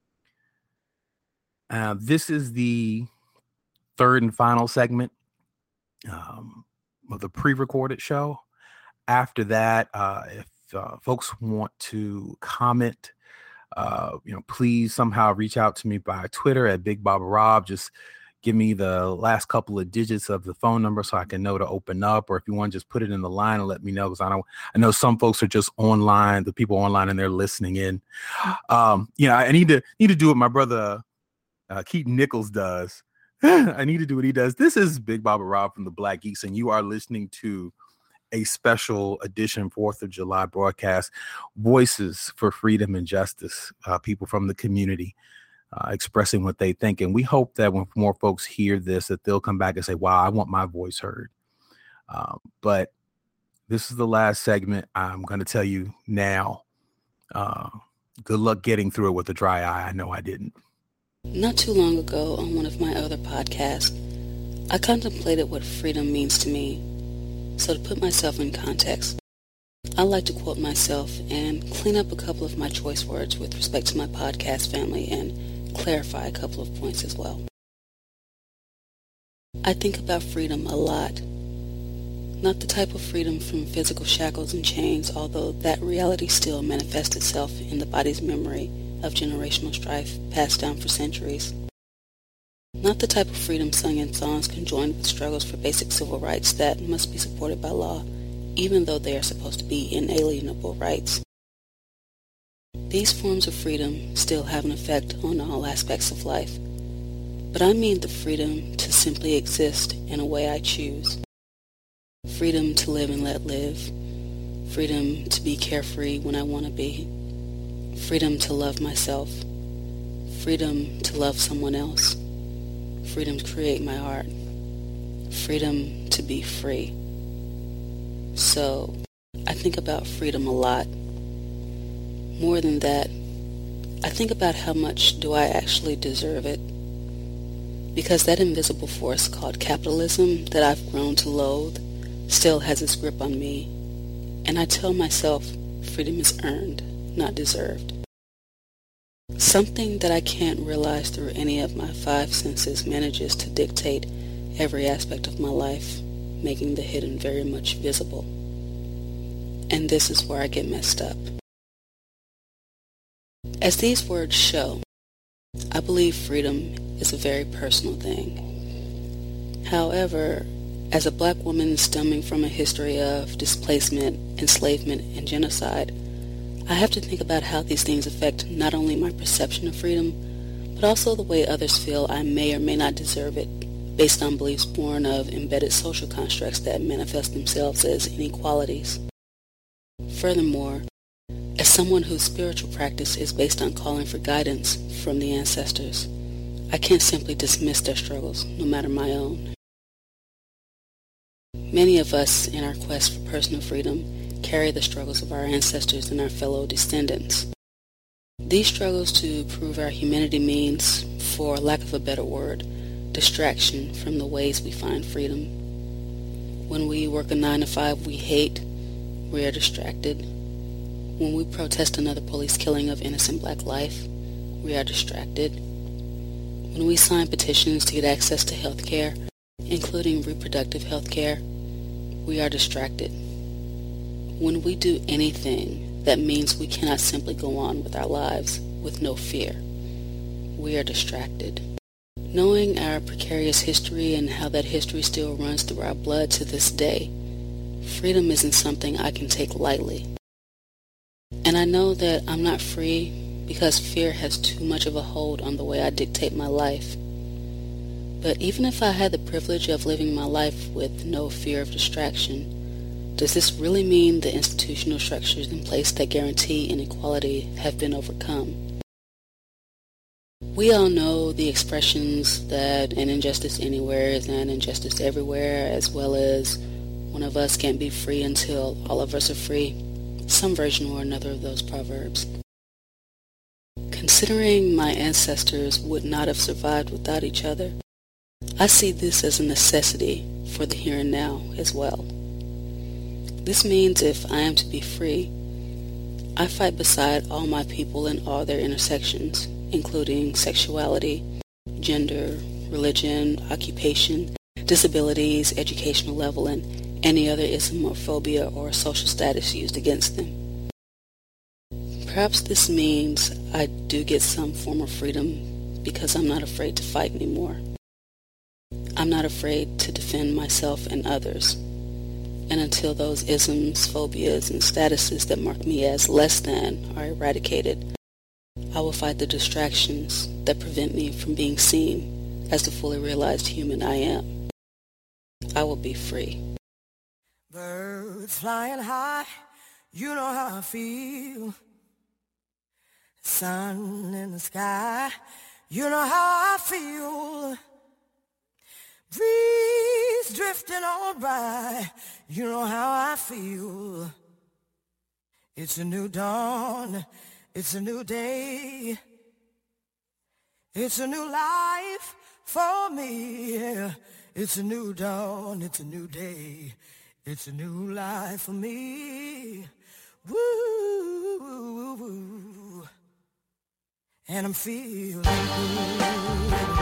Uh, this is the third and final segment um, of the pre-recorded show. After that, uh, if uh, folks want to comment, uh, you know, please somehow reach out to me by Twitter at Big Baba Rob. Just give me the last couple of digits of the phone number so I can know to open up. Or if you want to just put it in the line and let me know, because I don't, I know some folks are just online, the people online, and they're listening in. Um, you know, I need to need to do what my brother uh, Keaton Nichols does. I need to do what he does. This is Big Baba Rob from the Black Geeks, and you are listening to a special edition fourth of July broadcast, Voices for Freedom and Justice, uh, people from the community uh, expressing what they think. And we hope that when more folks hear this, that they'll come back and say, wow, I want my voice heard. Uh, but this is the last segment. I'm going to tell you now, uh, good luck getting through it with a dry eye. I know I didn't. Not too long ago on one of my other podcasts, I contemplated what freedom means to me. So to put myself in context, I like to quote myself and clean up a couple of my choice words with respect to my podcast family and clarify a couple of points as well. I think about freedom a lot. Not the type of freedom from physical shackles and chains, although that reality still manifests itself in the body's memory of generational strife passed down for centuries. Not the type of freedom sung in songs conjoined with struggles for basic civil rights that must be supported by law, even though they are supposed to be inalienable rights. These forms of freedom still have an effect on all aspects of life, but I mean the freedom to simply exist in a way I choose. Freedom to live and let live. Freedom to be carefree when I want to be. Freedom to love myself. Freedom to love someone else. Freedom to create my art. Freedom to be free. So, I think about freedom a lot. More than that, I think about how much do I actually deserve it. Because that invisible force called capitalism that I've grown to loathe still has its grip on me. And I tell myself freedom is earned, not deserved. Something that I can't realize through any of my five senses manages to dictate every aspect of my life, making the hidden very much visible. And this is where I get messed up. As these words show, I believe freedom is a very personal thing. However, as a black woman stemming from a history of displacement, enslavement, and genocide, I have to think about how these things affect not only my perception of freedom, but also the way others feel I may or may not deserve it, based on beliefs born of embedded social constructs that manifest themselves as inequalities. Furthermore, as someone whose spiritual practice is based on calling for guidance from the ancestors, I can't simply dismiss their struggles, no matter my own. Many of us, in our quest for personal freedom, carry the struggles of our ancestors and our fellow descendants. These struggles to prove our humanity means, for lack of a better word, distraction from the ways we find freedom. When we work a nine to five we hate, we are distracted. When we protest another police killing of innocent black life, we are distracted. When we sign petitions to get access to health care, including reproductive health care, we are distracted. When we do anything that means we cannot simply go on with our lives with no fear, we are distracted. Knowing our precarious history and how that history still runs through our blood to this day, freedom isn't something I can take lightly. And I know that I'm not free because fear has too much of a hold on the way I dictate my life. But even if I had the privilege of living my life with no fear of distraction, does this really mean the institutional structures in place that guarantee inequality have been overcome? We all know the expressions that an injustice anywhere is an injustice everywhere, as well as one of us can't be free until all of us are free. Some version or another of those proverbs. Considering my ancestors would not have survived without each other, I see this as a necessity for the here and now as well. This means if I am to be free, I fight beside all my people in all their intersections, including sexuality, gender, religion, occupation, disabilities, educational level, and any other ism or phobia or social status used against them. Perhaps this means I do get some form of freedom because I'm not afraid to fight anymore. I'm not afraid to defend myself and others. And until those isms, phobias, and statuses that mark me as less than are eradicated, I will fight the distractions that prevent me from being seen as the fully realized human I am. I will be free. Birds flying high, you know how I feel. Sun in the sky, you know how I feel. Breeze drifting on by, you know how I feel. It's a new dawn, it's a new day. It's a new life for me. It's a new dawn, it's a new day. It's a new life for me. Woo, woo, woo. And I'm feeling good.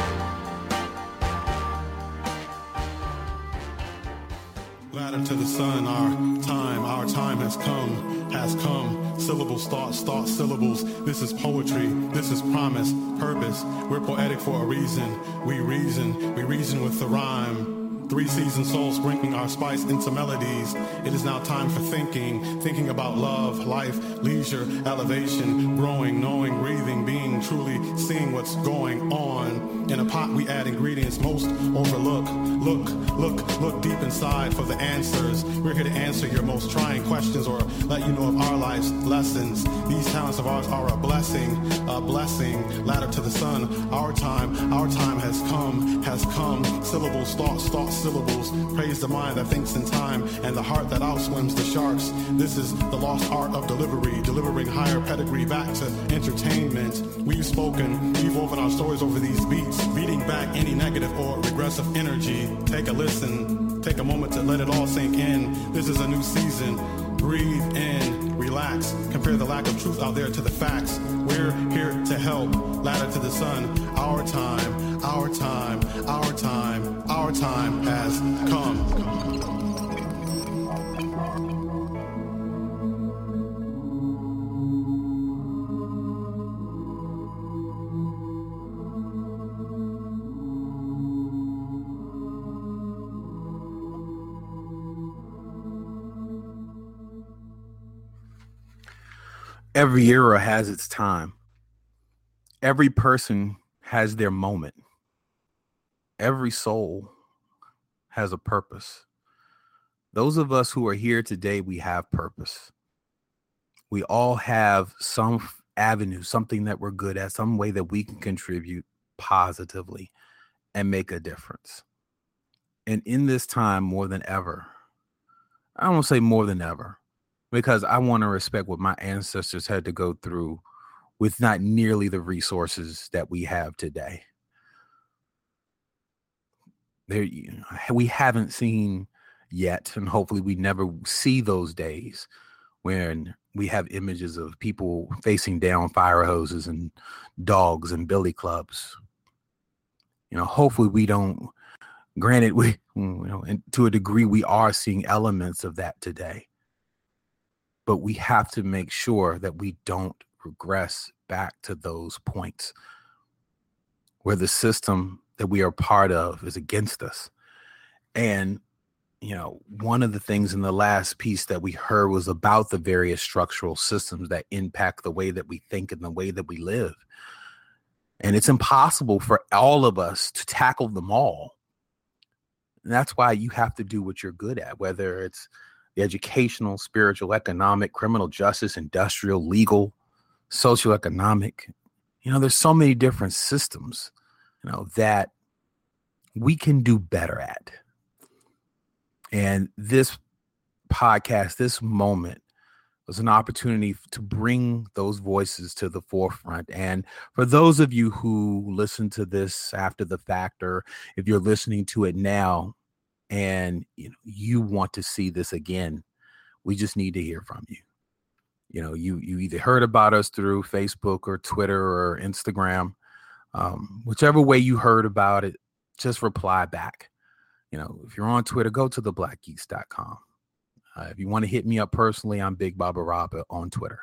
Ladder to the sun, our time, our time has come, has come. Syllables, thoughts, thoughts, syllables. This is poetry, this is promise, purpose. We're poetic for a reason. We reason, we reason with the rhyme. Three seasoned souls sprinkling our spice into melodies. It is now time for thinking, thinking about love, life, leisure, elevation, growing, knowing, breathing, being, truly seeing what's going on. In a pot we add ingredients most overlook. Look, look, look deep inside for the answers. We're here to answer your most trying questions or let you know of our life's lessons. These talents of ours are a blessing, a blessing, ladder to the sun. Our time, our time has come, has come. Syllables, thoughts, thoughts, syllables. Praise the mind that thinks in time and the heart that outswims the sharks. This is the lost art of delivery, delivering higher pedigree back to entertainment. We've spoken, we've woven our stories over these beats, beating back any negative or regressive energy. Take a listen, take a moment to let it all sink in. This is a new season. Breathe in, relax, compare the lack of truth out there to the facts. We're here to help, ladder to the sun. Our time, our time, our time, our time has come. Every era has its time. Every person has their moment. Every soul has a purpose. Those of us who are here today, we have purpose. We all have some avenue, something that we're good at, some way that we can contribute positively and make a difference. And in this time, more than ever, I don't want to say more than ever, because I want to respect what my ancestors had to go through with not nearly the resources that we have today. There, we haven't seen yet, and hopefully we never see those days when we have images of people facing down fire hoses and dogs and billy clubs. You know, hopefully we don't. Granted, we, you know, and to a degree, we are seeing elements of that today. But we have to make sure that we don't regress back to those points where the system that we are part of is against us. And, you know, one of the things in the last piece that we heard was about the various structural systems that impact the way that we think and the way that we live. And it's impossible for all of us to tackle them all. And that's why you have to do what you're good at, whether it's the educational, spiritual, economic, criminal justice, industrial, legal, socioeconomic. You know, there's so many different systems, you know, that we can do better at. And this podcast, this moment was an opportunity to bring those voices to the forefront. And for those of you who listen to this after the fact, or if you're listening to it now, and you know you want to see this again, we just need to hear from you. You know, you you either heard about us through Facebook or Twitter or Instagram, um, whichever way you heard about it, just reply back. You know, if you're on Twitter, go to the black geeks dot com. Uh, if you want to hit me up personally, I'm Big Baba Rob on Twitter.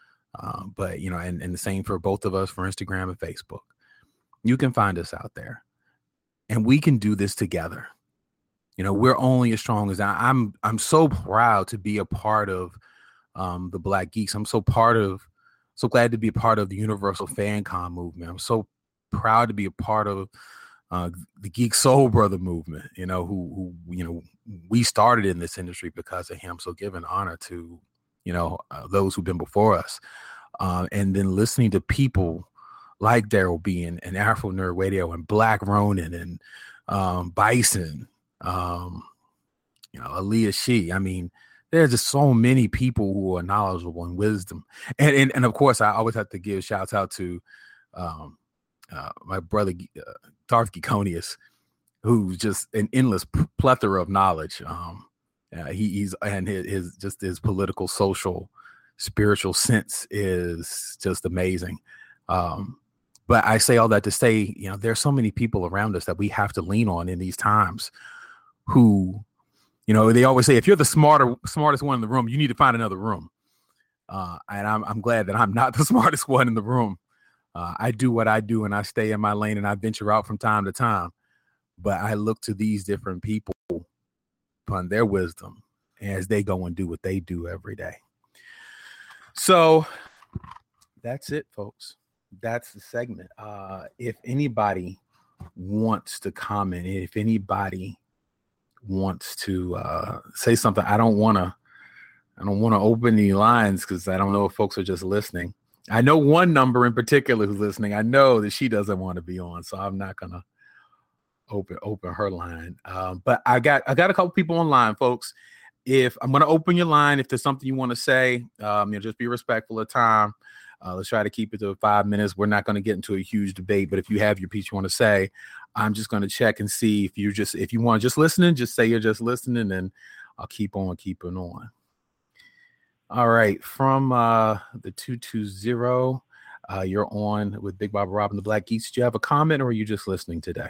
Uh, but you know, and, and the same for both of us for Instagram and Facebook. You can find us out there, and we can do this together. You know, we're only as strong as I, I'm. I'm so proud to be a part of um, the Black Geeks. I'm so part of, so glad to be a part of the Universal FanCon movement. I'm so proud to be a part of uh, the Geek Soul Brother movement. You know, who, who you know, we started in this industry because of him. So giving honor to, you know, uh, those who've been before us, uh, and then listening to people like Daryl B and, and Afro Nerd Radio and Black Ronin and um, Bison. Um, you know, Aaliyah She. I mean, there's just so many people who are knowledgeable and wisdom. And, and, and of course, I always have to give shouts out to um, uh, my brother, uh, Darth Geconius, who's just an endless plethora of knowledge. Um, uh, he, he's and his, his just his political, social, spiritual sense is just amazing. Um, but I say all that to say, you know, there's so many people around us that we have to lean on in these times. Who, you know, they always say, if you're the smarter, smartest one in the room, you need to find another room. Uh, and I'm, I'm glad that I'm not the smartest one in the room. Uh, I do what I do and I stay in my lane and I venture out from time to time. But I look to these different people upon their wisdom as they go and do what they do every day. So that's it, folks. That's the segment. Uh, if anybody wants to comment, if anybody wants to uh, say something. I don't want to. I don't want to open the lines because I don't know if folks are just listening. I know one number in particular who's listening. I know that she doesn't want to be on, so I'm not gonna open open her line. Um, but I got I got a couple people online, folks. If I'm gonna open your line, if there's something you want to say, um, you know, just be respectful of time. Uh, let's try to keep it to five minutes. We're not going to get into a huge debate, but if you have your piece you want to say, I'm just going to check and see if you just if you want just listening, just say you're just listening, and I'll keep on keeping on. All right, from uh, the two two zero, uh, you're on with Big Baba Rob and the Black Geeks. Do you have a comment, or are you just listening today?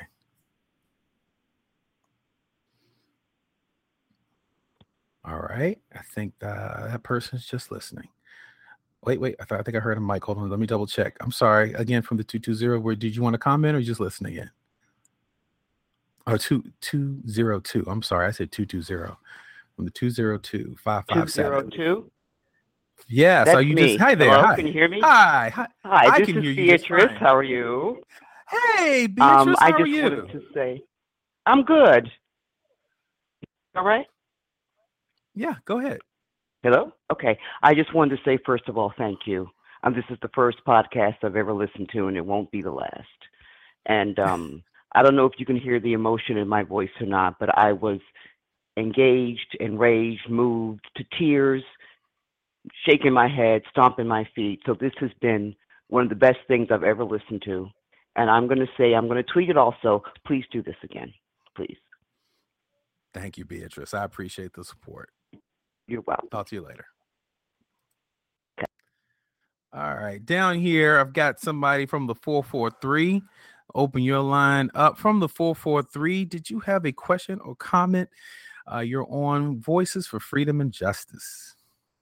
All right, I think uh, that person's just listening. Wait, wait, I, thought, I think I heard a mic. Hold on, let me double check. I'm sorry, again, from the two two zero, where did you want to comment, or are you just listening in? Oh, two two zero two. I'm sorry, I said two two zero. From the two zero two five five seven. two zero two? Yes, That's are you me. just hi there? Hello, Hi. can you hear me? Hi, hi. Hi, I this can is hear you just Beatrice. fine. How are you? Hey, Beatrice, um, how I just are you? wanted to say, I'm good. All right. Yeah, go ahead. Hello? Okay. I just wanted to say, first of all, thank you. Um, this is the first podcast I've ever listened to, and it won't be the last. And um, I don't know if you can hear the emotion in my voice or not, but I was engaged, enraged, moved to tears, shaking my head, stomping my feet. So this has been one of the best things I've ever listened to. And I'm going to say, I'm going to tweet it also. Please do this again, please. Thank you, Beatrice. I appreciate the support. You're welcome. Talk to you later. Okay. All right. Down here, I've got somebody from the four four three. Open your line up from the four four three. Did you have a question or comment? Uh, you're on Voices for Freedom and Justice.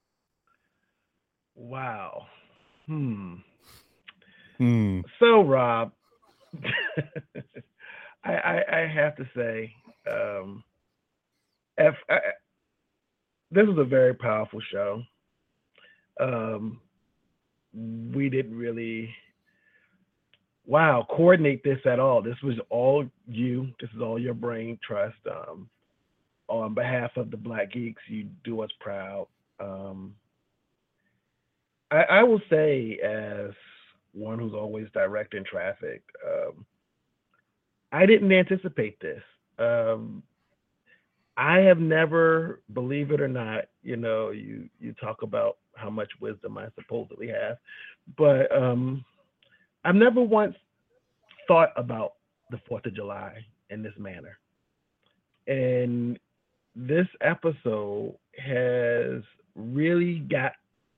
Wow. Hmm. Hmm. So, Rob, I, I, I have to say, um, if, I, this was a very powerful show. Um, we didn't really, wow, coordinate this at all. This was all you. This is all your brain trust. Um, on behalf of the Black Geeks, you do us proud. Um, I, I will say, as one who's always directing traffic, um, I didn't anticipate this. Um, I have never, believe it or not, you know, you, you talk about how much wisdom I supposedly have, but um, I've never once thought about the fourth of July in this manner. And this episode has really got,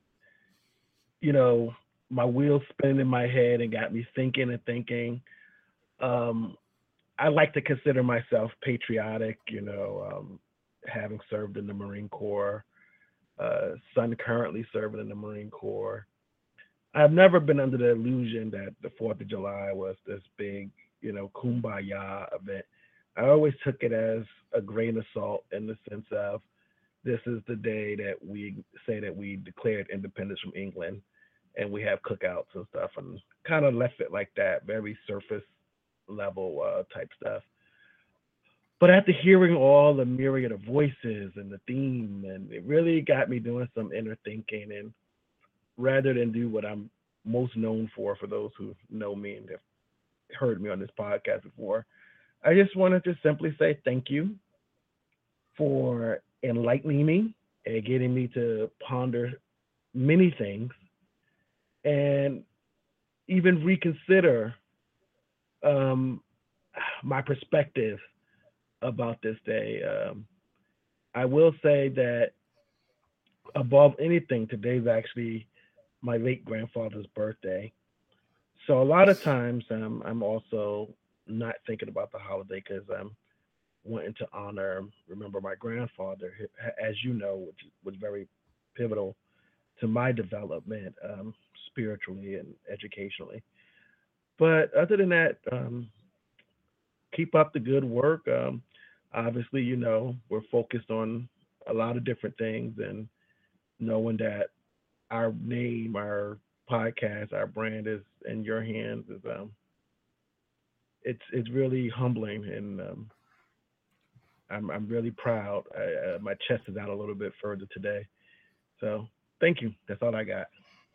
you know, my wheels spinning in my head and got me thinking and thinking. Um, I like to consider myself patriotic, you know, um, having served in the Marine Corps, uh, son currently serving in the Marine Corps. I've never been under the illusion that the fourth of July was this big, you know, kumbaya event. I always took it as a grain of salt in the sense of this is the day that we say that we declared independence from England and we have cookouts and stuff, and kind of left it like that, very surface level uh, type stuff. But after hearing all the myriad of voices and the theme, and it really got me doing some inner thinking, and rather than do what I'm most known for, for those who know me and have heard me on this podcast before, I just wanted to simply say thank you for enlightening me and getting me to ponder many things and even reconsider um, my perspective about this day. Um, I will say that above anything, today's actually my late grandfather's birthday. So a lot of times um, I'm also not thinking about the holiday because I'm wanting to honor, remember my grandfather, as you know, which was very pivotal to my development um, spiritually and educationally. But other than that, um, keep up the good work. Um, obviously, you know, we're focused on a lot of different things, and knowing that our name, our podcast, our brand is in your hands is um, it's it's really humbling, and um, I'm I'm really proud. I, uh, my chest is out a little bit further today. So thank you. That's all I got.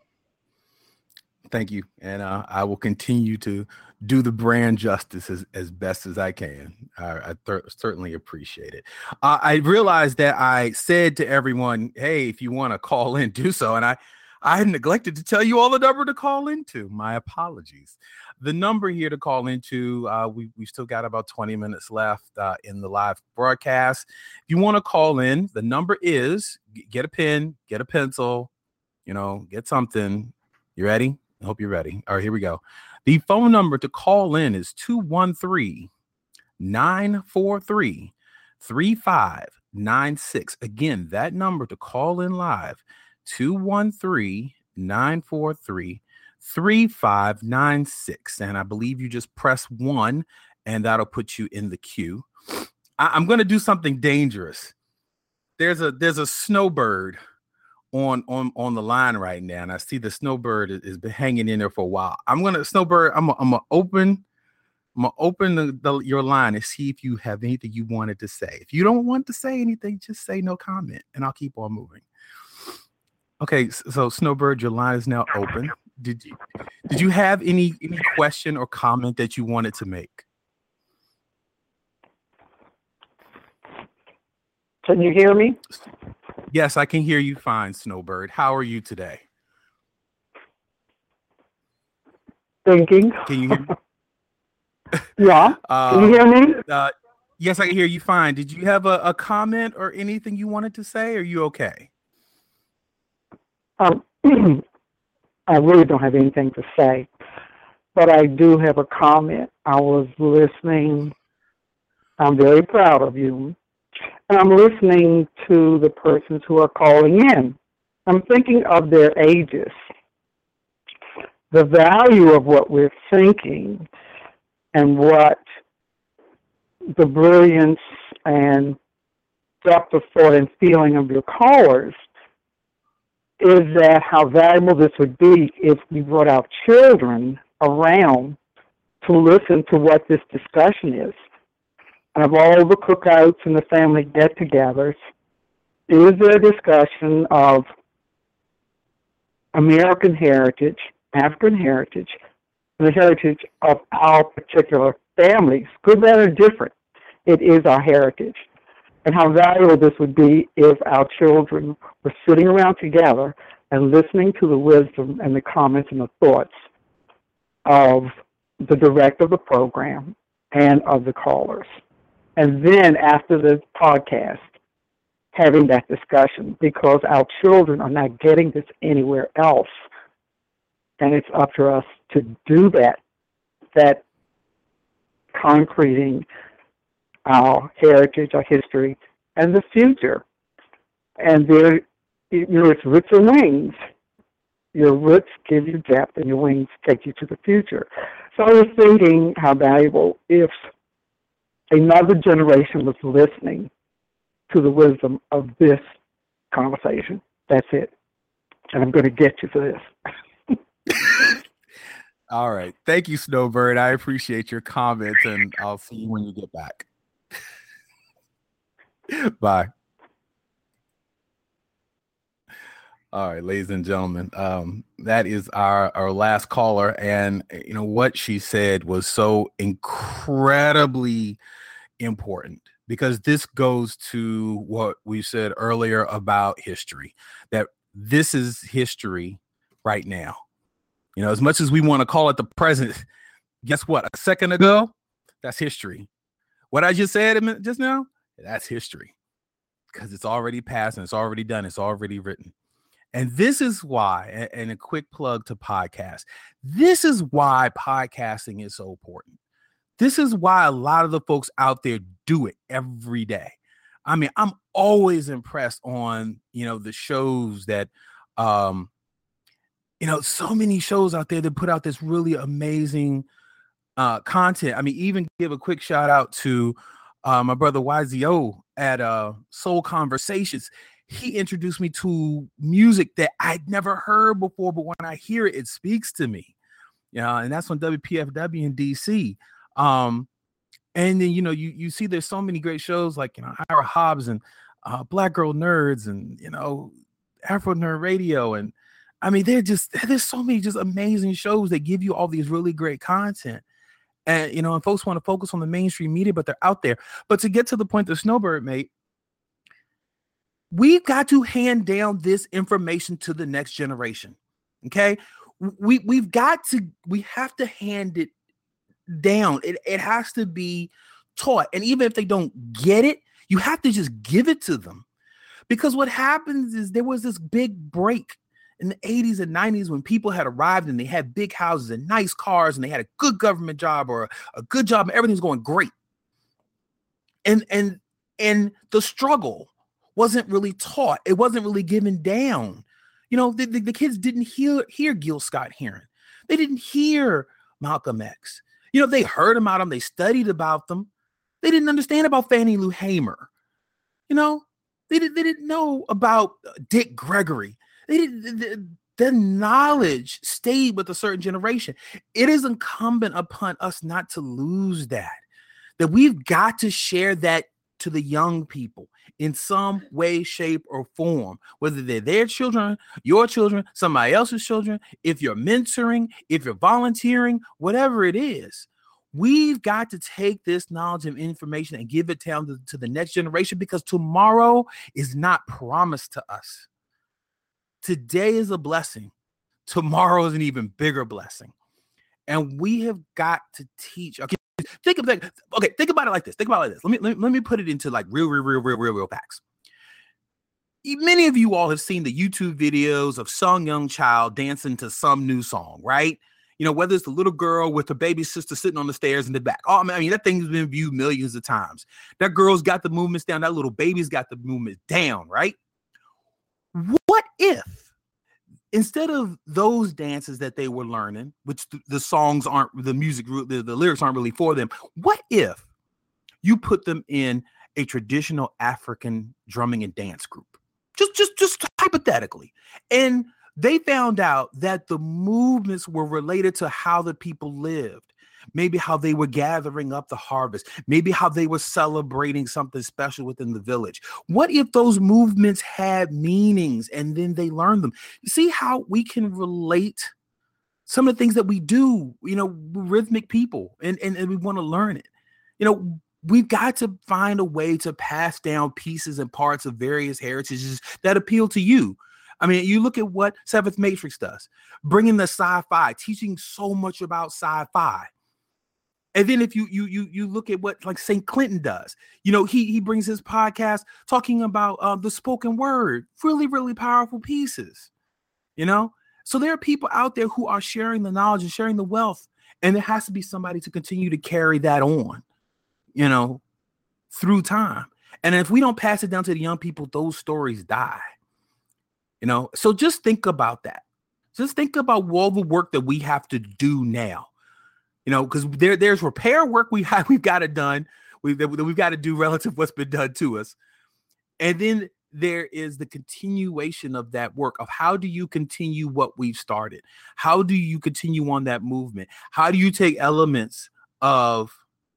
Thank you. And uh, I will continue to do the brand justice as, as best as I can. I, I th- certainly appreciate it. Uh, I realized that I said to everyone, hey, if you want to call in, do so. And I, I had neglected to tell you all the number to call into. My apologies. The number here to call into, uh, we, we still got about twenty minutes left uh, in the live broadcast. If you want to call in, the number is, get a pen, get a pencil, you know, get something. You ready? I hope you're ready. All right, here we go. The phone number to call in is two one three, nine four three, three five nine six. Again, that number to call in live, two one three, nine four three, three five nine six. And I believe you just press one, and that'll put you in the queue. I- I'm going to do something dangerous. There's a there's a snowbird on on on the line right now, and I see the snowbird has been hanging in there for a while. I'm gonna snowbird. I'm gonna, I'm gonna open. I'm gonna open the, the, your line and see if you have anything you wanted to say. If you don't want to say anything, just say no comment, and I'll keep on moving. Okay, so Snowbird, your line is now open. Did you did you have any any question or comment that you wanted to make? Can you hear me? Yes, I can hear you fine, Snowbird. How are you today? Thinking. Can you hear me? Yeah. Uh, can you hear me? Uh, yes, I can hear you fine. Did you have a, a comment or anything you wanted to say? Are you okay? Um, I really don't have anything to say, but I do have a comment. I was listening. I'm very proud of you. And I'm listening to the persons who are calling in. I'm thinking of their ages. The value of what we're thinking and what the brilliance and depth of thought and feeling of your callers is that how valuable this would be if we brought our children around to listen to what this discussion is. Of all the cookouts and the family get-togethers, is there a discussion of American heritage, African heritage, and the heritage of our particular families, good, bad, or different? It is our heritage. And how valuable this would be if our children were sitting around together and listening to the wisdom and the comments and the thoughts of the director of the program and of the callers. And then after the podcast, having that discussion, because our children are not getting this anywhere else. And it's up to us to do that, that concreting our heritage, our history, and the future. And there, you know, it's roots and wings. Your roots give you depth, and your wings take you to the future. So I was thinking how valuable if another generation was listening to the wisdom of this conversation. That's it. And I'm going to get you for this. All right. Thank you, Snowbird. I appreciate your comments, and I'll see you when you get back. Bye. All right, ladies and gentlemen, um, that is our, our last caller. And, you know, what she said was so incredibly important, because this goes to what we said earlier about history, that this is history right now. You know, as much as we want to call it the present, guess what? A second ago, that's history. What I just said a minute just now, that's history, because it's already passed and it's already done. It's already written. And this is why, and a quick plug to podcasts, this is why podcasting is so important. This is why a lot of the folks out there do it every day. I mean, I'm always impressed on, you know, the shows that, um, you know, so many shows out there that put out this really amazing uh, content. I mean, even give a quick shout out to uh, my brother Y Z O at uh, Soul Conversations. He introduced me to music that I'd never heard before, but when I hear it, it speaks to me. Yeah, you know, and that's on W P F W in D C. Um, And then, you know, you, you see there's so many great shows like, you know, Ira Hobbs and uh, Black Girl Nerds and, you know, Afro Nerd Radio. And I mean, they're just, there's so many just amazing shows that give you all these really great content. And, you know, and folks want to focus on the mainstream media, but they're out there. But to get to the point that Snowbird made, we've got to hand down this information to the next generation. Okay. We, we've got to, we have to hand it down. It, it has to be taught. And even if they don't get it, you have to just give it to them. Because what happens is there was this big break in the eighties and nineties when people had arrived and they had big houses and nice cars and they had a good government job or a, a good job and everything's going great. And, and, and the struggle wasn't really taught. It wasn't really given down. You know, the, the, the kids didn't hear, hear Gil Scott-Heron. They didn't hear Malcolm X. You know, they heard about them. They studied about them. They didn't understand about Fannie Lou Hamer. You know, they, did, they didn't know about Dick Gregory. They didn't, the, the knowledge stayed with a certain generation. It is incumbent upon us not to lose that, that we've got to share that to the young people in some way, shape, or form, whether they're their children, your children, somebody else's children, if you're mentoring, if you're volunteering, whatever it is. We've got to take this knowledge and information and give it down to, to the next generation, because tomorrow is not promised to us. Today is a blessing. Tomorrow is an even bigger blessing. And we have got to teach. Okay, think of that. Okay, think about it like this. Think about it like this. Let me, let me let me put it into like real, real, real, real, real, real facts. Many of you all have seen the YouTube videos of some young child dancing to some new song, right? You know, whether it's the little girl with her baby sister sitting on the stairs in the back. Oh, I mean, that thing's been viewed millions of times. That girl's got the movements down. That little baby's got the movements down, right? What if, instead of those dances that they were learning, which the, the songs aren't, the music, the, the lyrics aren't really for them, what if you put them in a traditional African drumming and dance group? Just, just, just hypothetically. And they found out that the movements were related to how the people lived, maybe how they were gathering up the harvest, maybe how they were celebrating something special within the village. What if those movements had meanings and then they learned them? You see how we can relate some of the things that we do, you know, rhythmic people, and, and, and we want to learn it. You know, we've got to find a way to pass down pieces and parts of various heritages that appeal to you. I mean, you look at what Seventh Matrix does, bringing the sci-fi, teaching so much about sci-fi. And then if you you you you look at what like Saint Clinton does, you know, he he brings his podcast talking about uh, the spoken word, really, really powerful pieces, you know. So there are people out there who are sharing the knowledge and sharing the wealth, and there has to be somebody to continue to carry that on, you know, through time. And if we don't pass it down to the young people, those stories die. You know, so just think about that. Just think about all the work that we have to do now. You know, because there, there's repair work we have, we've got it done. We've, that we've got to do relative to what's been done to us. And then there is the continuation of that work of how do you continue what we've started? How do you continue on that movement? How do you take elements of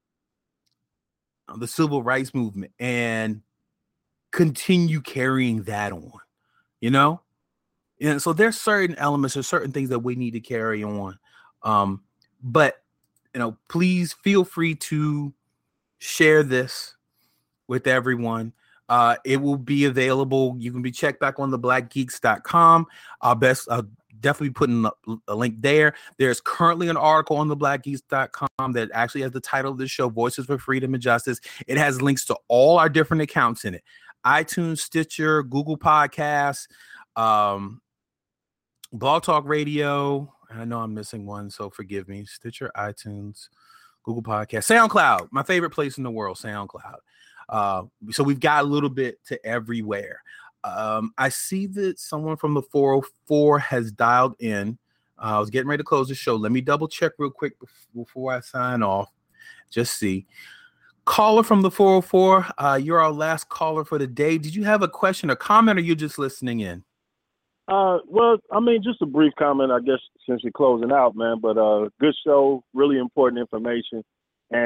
the civil rights movement and continue carrying that on? You know, and so there's certain elements, there's certain things that we need to carry on. Um, but, you know, please feel free to share this with everyone. Uh, it will be available. You can be checked back on the black geeks dot com. I'll best, I'll definitely put in a, a link there. There's currently an article on the black geeks dot com that actually has the title of this show, Voices for Freedom and Justice. It has links to all our different accounts in it. iTunes, Stitcher, Google Podcasts, um, Blog Talk Radio. I know I'm missing one, so forgive me. Stitcher, iTunes, Google Podcasts, SoundCloud, my favorite place in the world, SoundCloud. Uh, so we've got a little bit to everywhere. Um, I see that someone from the four oh four has dialed in. Uh, I was getting ready to close the show. Let me double check real quick before I sign off. Just see. Caller from the four oh four, uh, you're our last caller for the day. Did you have a question or comment, or you just listening in? Uh, well, I mean, just a brief comment, I guess, since you're closing out, man. But uh, good show, really important information. And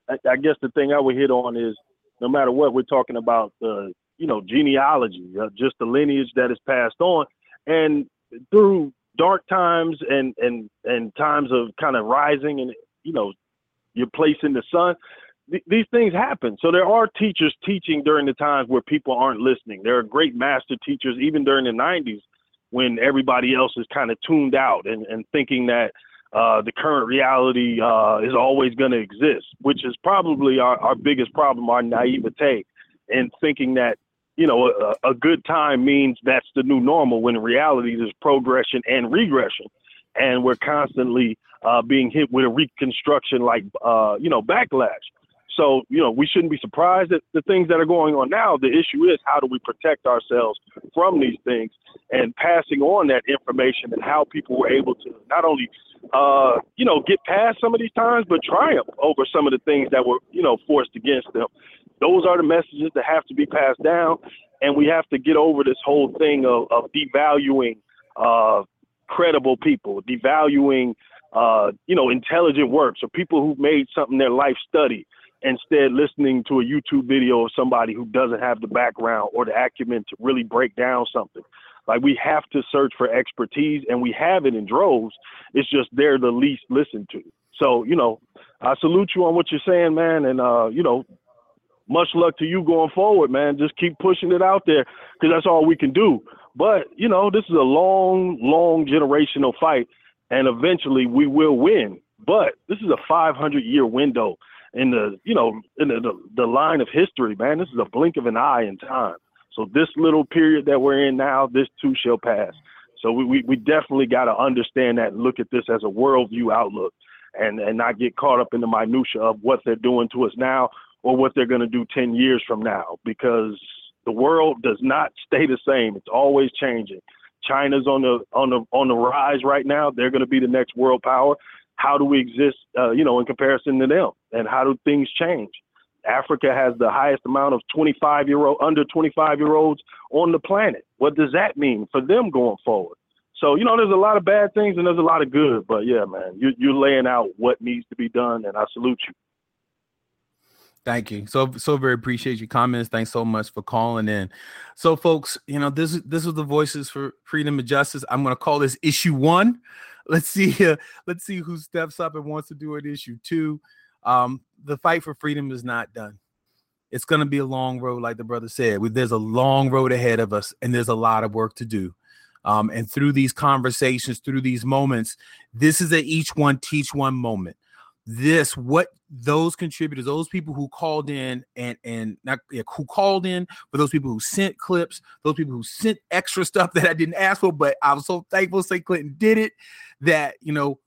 I, I guess the thing I would hit on is no matter what, we're talking about the, you know, genealogy, uh, just the lineage that is passed on. And through dark times and, and, and times of kind of rising and, you know, your place in the sun, th- these things happen. So there are teachers teaching during the times where people aren't listening. There are great master teachers, even during the nineties, when everybody else is kind of tuned out and, and thinking that uh, the current reality uh, is always going to exist, which is probably our, our biggest problem, our naivete, and thinking that, you know, a, a good time means that's the new normal, when in reality there's progression and regression. And we're constantly uh, being hit with a reconstruction like, uh, you know, backlash. So, you know, we shouldn't be surprised at the things that are going on now. The issue is, how do we protect ourselves from these things, and passing on that information, and how people were able to not only, uh, you know, get past some of these times, but triumph over some of the things that were, you know, forced against them. Those are the messages that have to be passed down. And we have to get over this whole thing of, of devaluing uh, credible people, devaluing, uh, you know, intelligent works, or people who've made something their life study, instead listening to a YouTube video of somebody who doesn't have the background or the acumen to really break down something. Like, we have to search for expertise, and we have it in droves. It's just they're the least listened to. So, you know, I salute you on what you're saying, man. And, uh, you know, much luck to you going forward, man. Just keep pushing it out there, because that's all we can do. But, you know, this is a long, long generational fight, and eventually we will win. But this is a five hundred year window in the, you know, in the, the, the line of history, man. This is a blink of an eye in time. So this little period that we're in now, this too shall pass. So we, we, we definitely got to understand that and look at this as a worldview outlook, and, and not get caught up in the minutia of what they're doing to us now or what they're going to do ten years from now, because the world does not stay the same. It's always changing. China's on the, on the, on the rise right now. They're going to be the next world power. How do we exist, uh, you know, in comparison to them? And how do things change? Africa has the highest amount of twenty-five year old, under twenty-five year olds on the planet. What does that mean for them going forward? So, you know, there's a lot of bad things and there's a lot of good, but yeah, man, you, you're laying out what needs to be done, and I salute you. Thank you. So, so very appreciate your comments. Thanks so much for calling in. So, folks, you know, this is, this is the Voices for Freedom and Justice. I'm going to call this issue one. Let's see. Uh, let's see who steps up and wants to do it. Issue two. Um, the fight for freedom is not done. It's going to be a long road, like the brother said. We, there's a long road ahead of us, and there's a lot of work to do. Um, and through these conversations, through these moments, this is a each one teach one moment. This, what those contributors, those people who called in and and not yeah, who called in, for those people who sent clips, those people who sent extra stuff that I didn't ask for, but I was so thankful Saint Clinton did it, that, you know,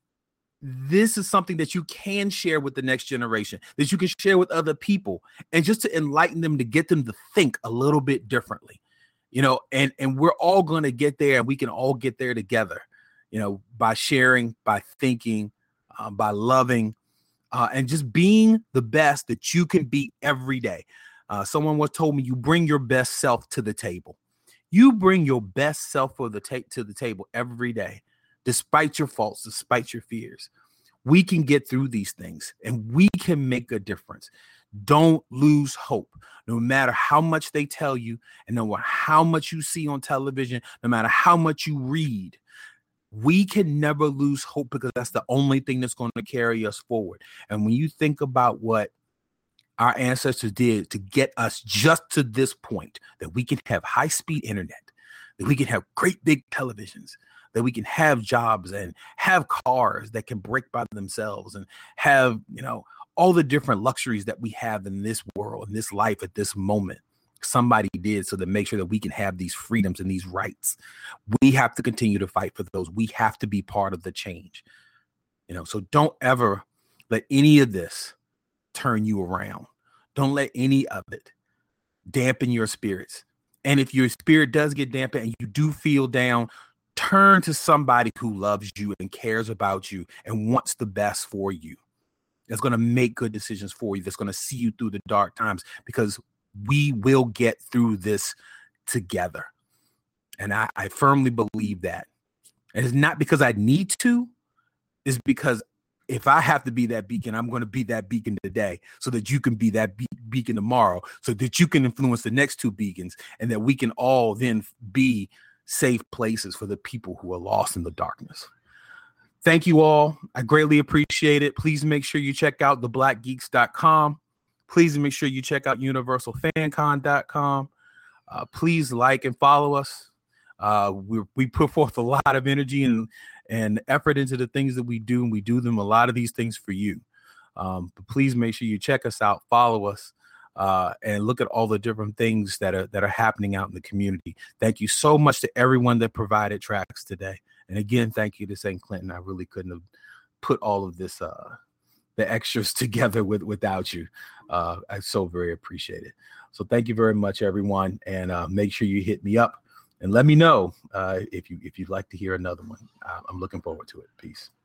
this is something that you can share with the next generation, that you can share with other people, and just to enlighten them, to get them to think a little bit differently, you know, and, and we're all going to get there, and we can all get there together, you know, by sharing, by thinking, uh, by loving, uh, and just being the best that you can be every day. Uh, someone once told me, you bring your best self to the table. You bring your best self for the ta- to the table every day. Despite your faults, despite your fears, we can get through these things, and we can make a difference. Don't lose hope. No matter how much they tell you, and no matter how much you see on television, no matter how much you read, we can never lose hope, because that's the only thing that's going to carry us forward. And when you think about what our ancestors did to get us just to this point, that we can have high-speed internet, that we can have great big televisions, that we can have jobs and have cars that can break by themselves, and have, you know, all the different luxuries that we have in this world, in this life, at this moment. Somebody did, so to make sure that we can have these freedoms and these rights. We have to continue to fight for those. We have to be part of the change, you know, so don't ever let any of this turn you around. Don't let any of it dampen your spirits. And if your spirit does get dampened and you do feel down, turn to somebody who loves you and cares about you and wants the best for you. That's going to make good decisions for you. That's going to see you through the dark times, because we will get through this together. And I, I firmly believe that. And it's not because I need to, it's because if I have to be that beacon, I'm going to be that beacon today so that you can be that be- beacon tomorrow, so that you can influence the next two beacons, and that we can all then be safe places for the people who are lost in the darkness. Thank you all. I greatly appreciate it. Please make sure you check out the black geeks dot com. Please make sure you check out universal fan con dot com. Uh, please like and follow us. Uh, we we put forth a lot of energy and, and effort into the things that we do, and we do them a lot of these things for you. Um, but please make sure you check us out, follow us, uh, and look at all the different things that are that are happening out in the community. Thank you so much to everyone that provided tracks today. And again, thank you to Saint Clinton. I really couldn't have put all of this, uh, the extras together with without you. Uh, I so very appreciate it. So thank you very much, everyone. And uh, make sure you hit me up and let me know uh, if you if you'd like to hear another one. Uh, I'm looking forward to it. Peace.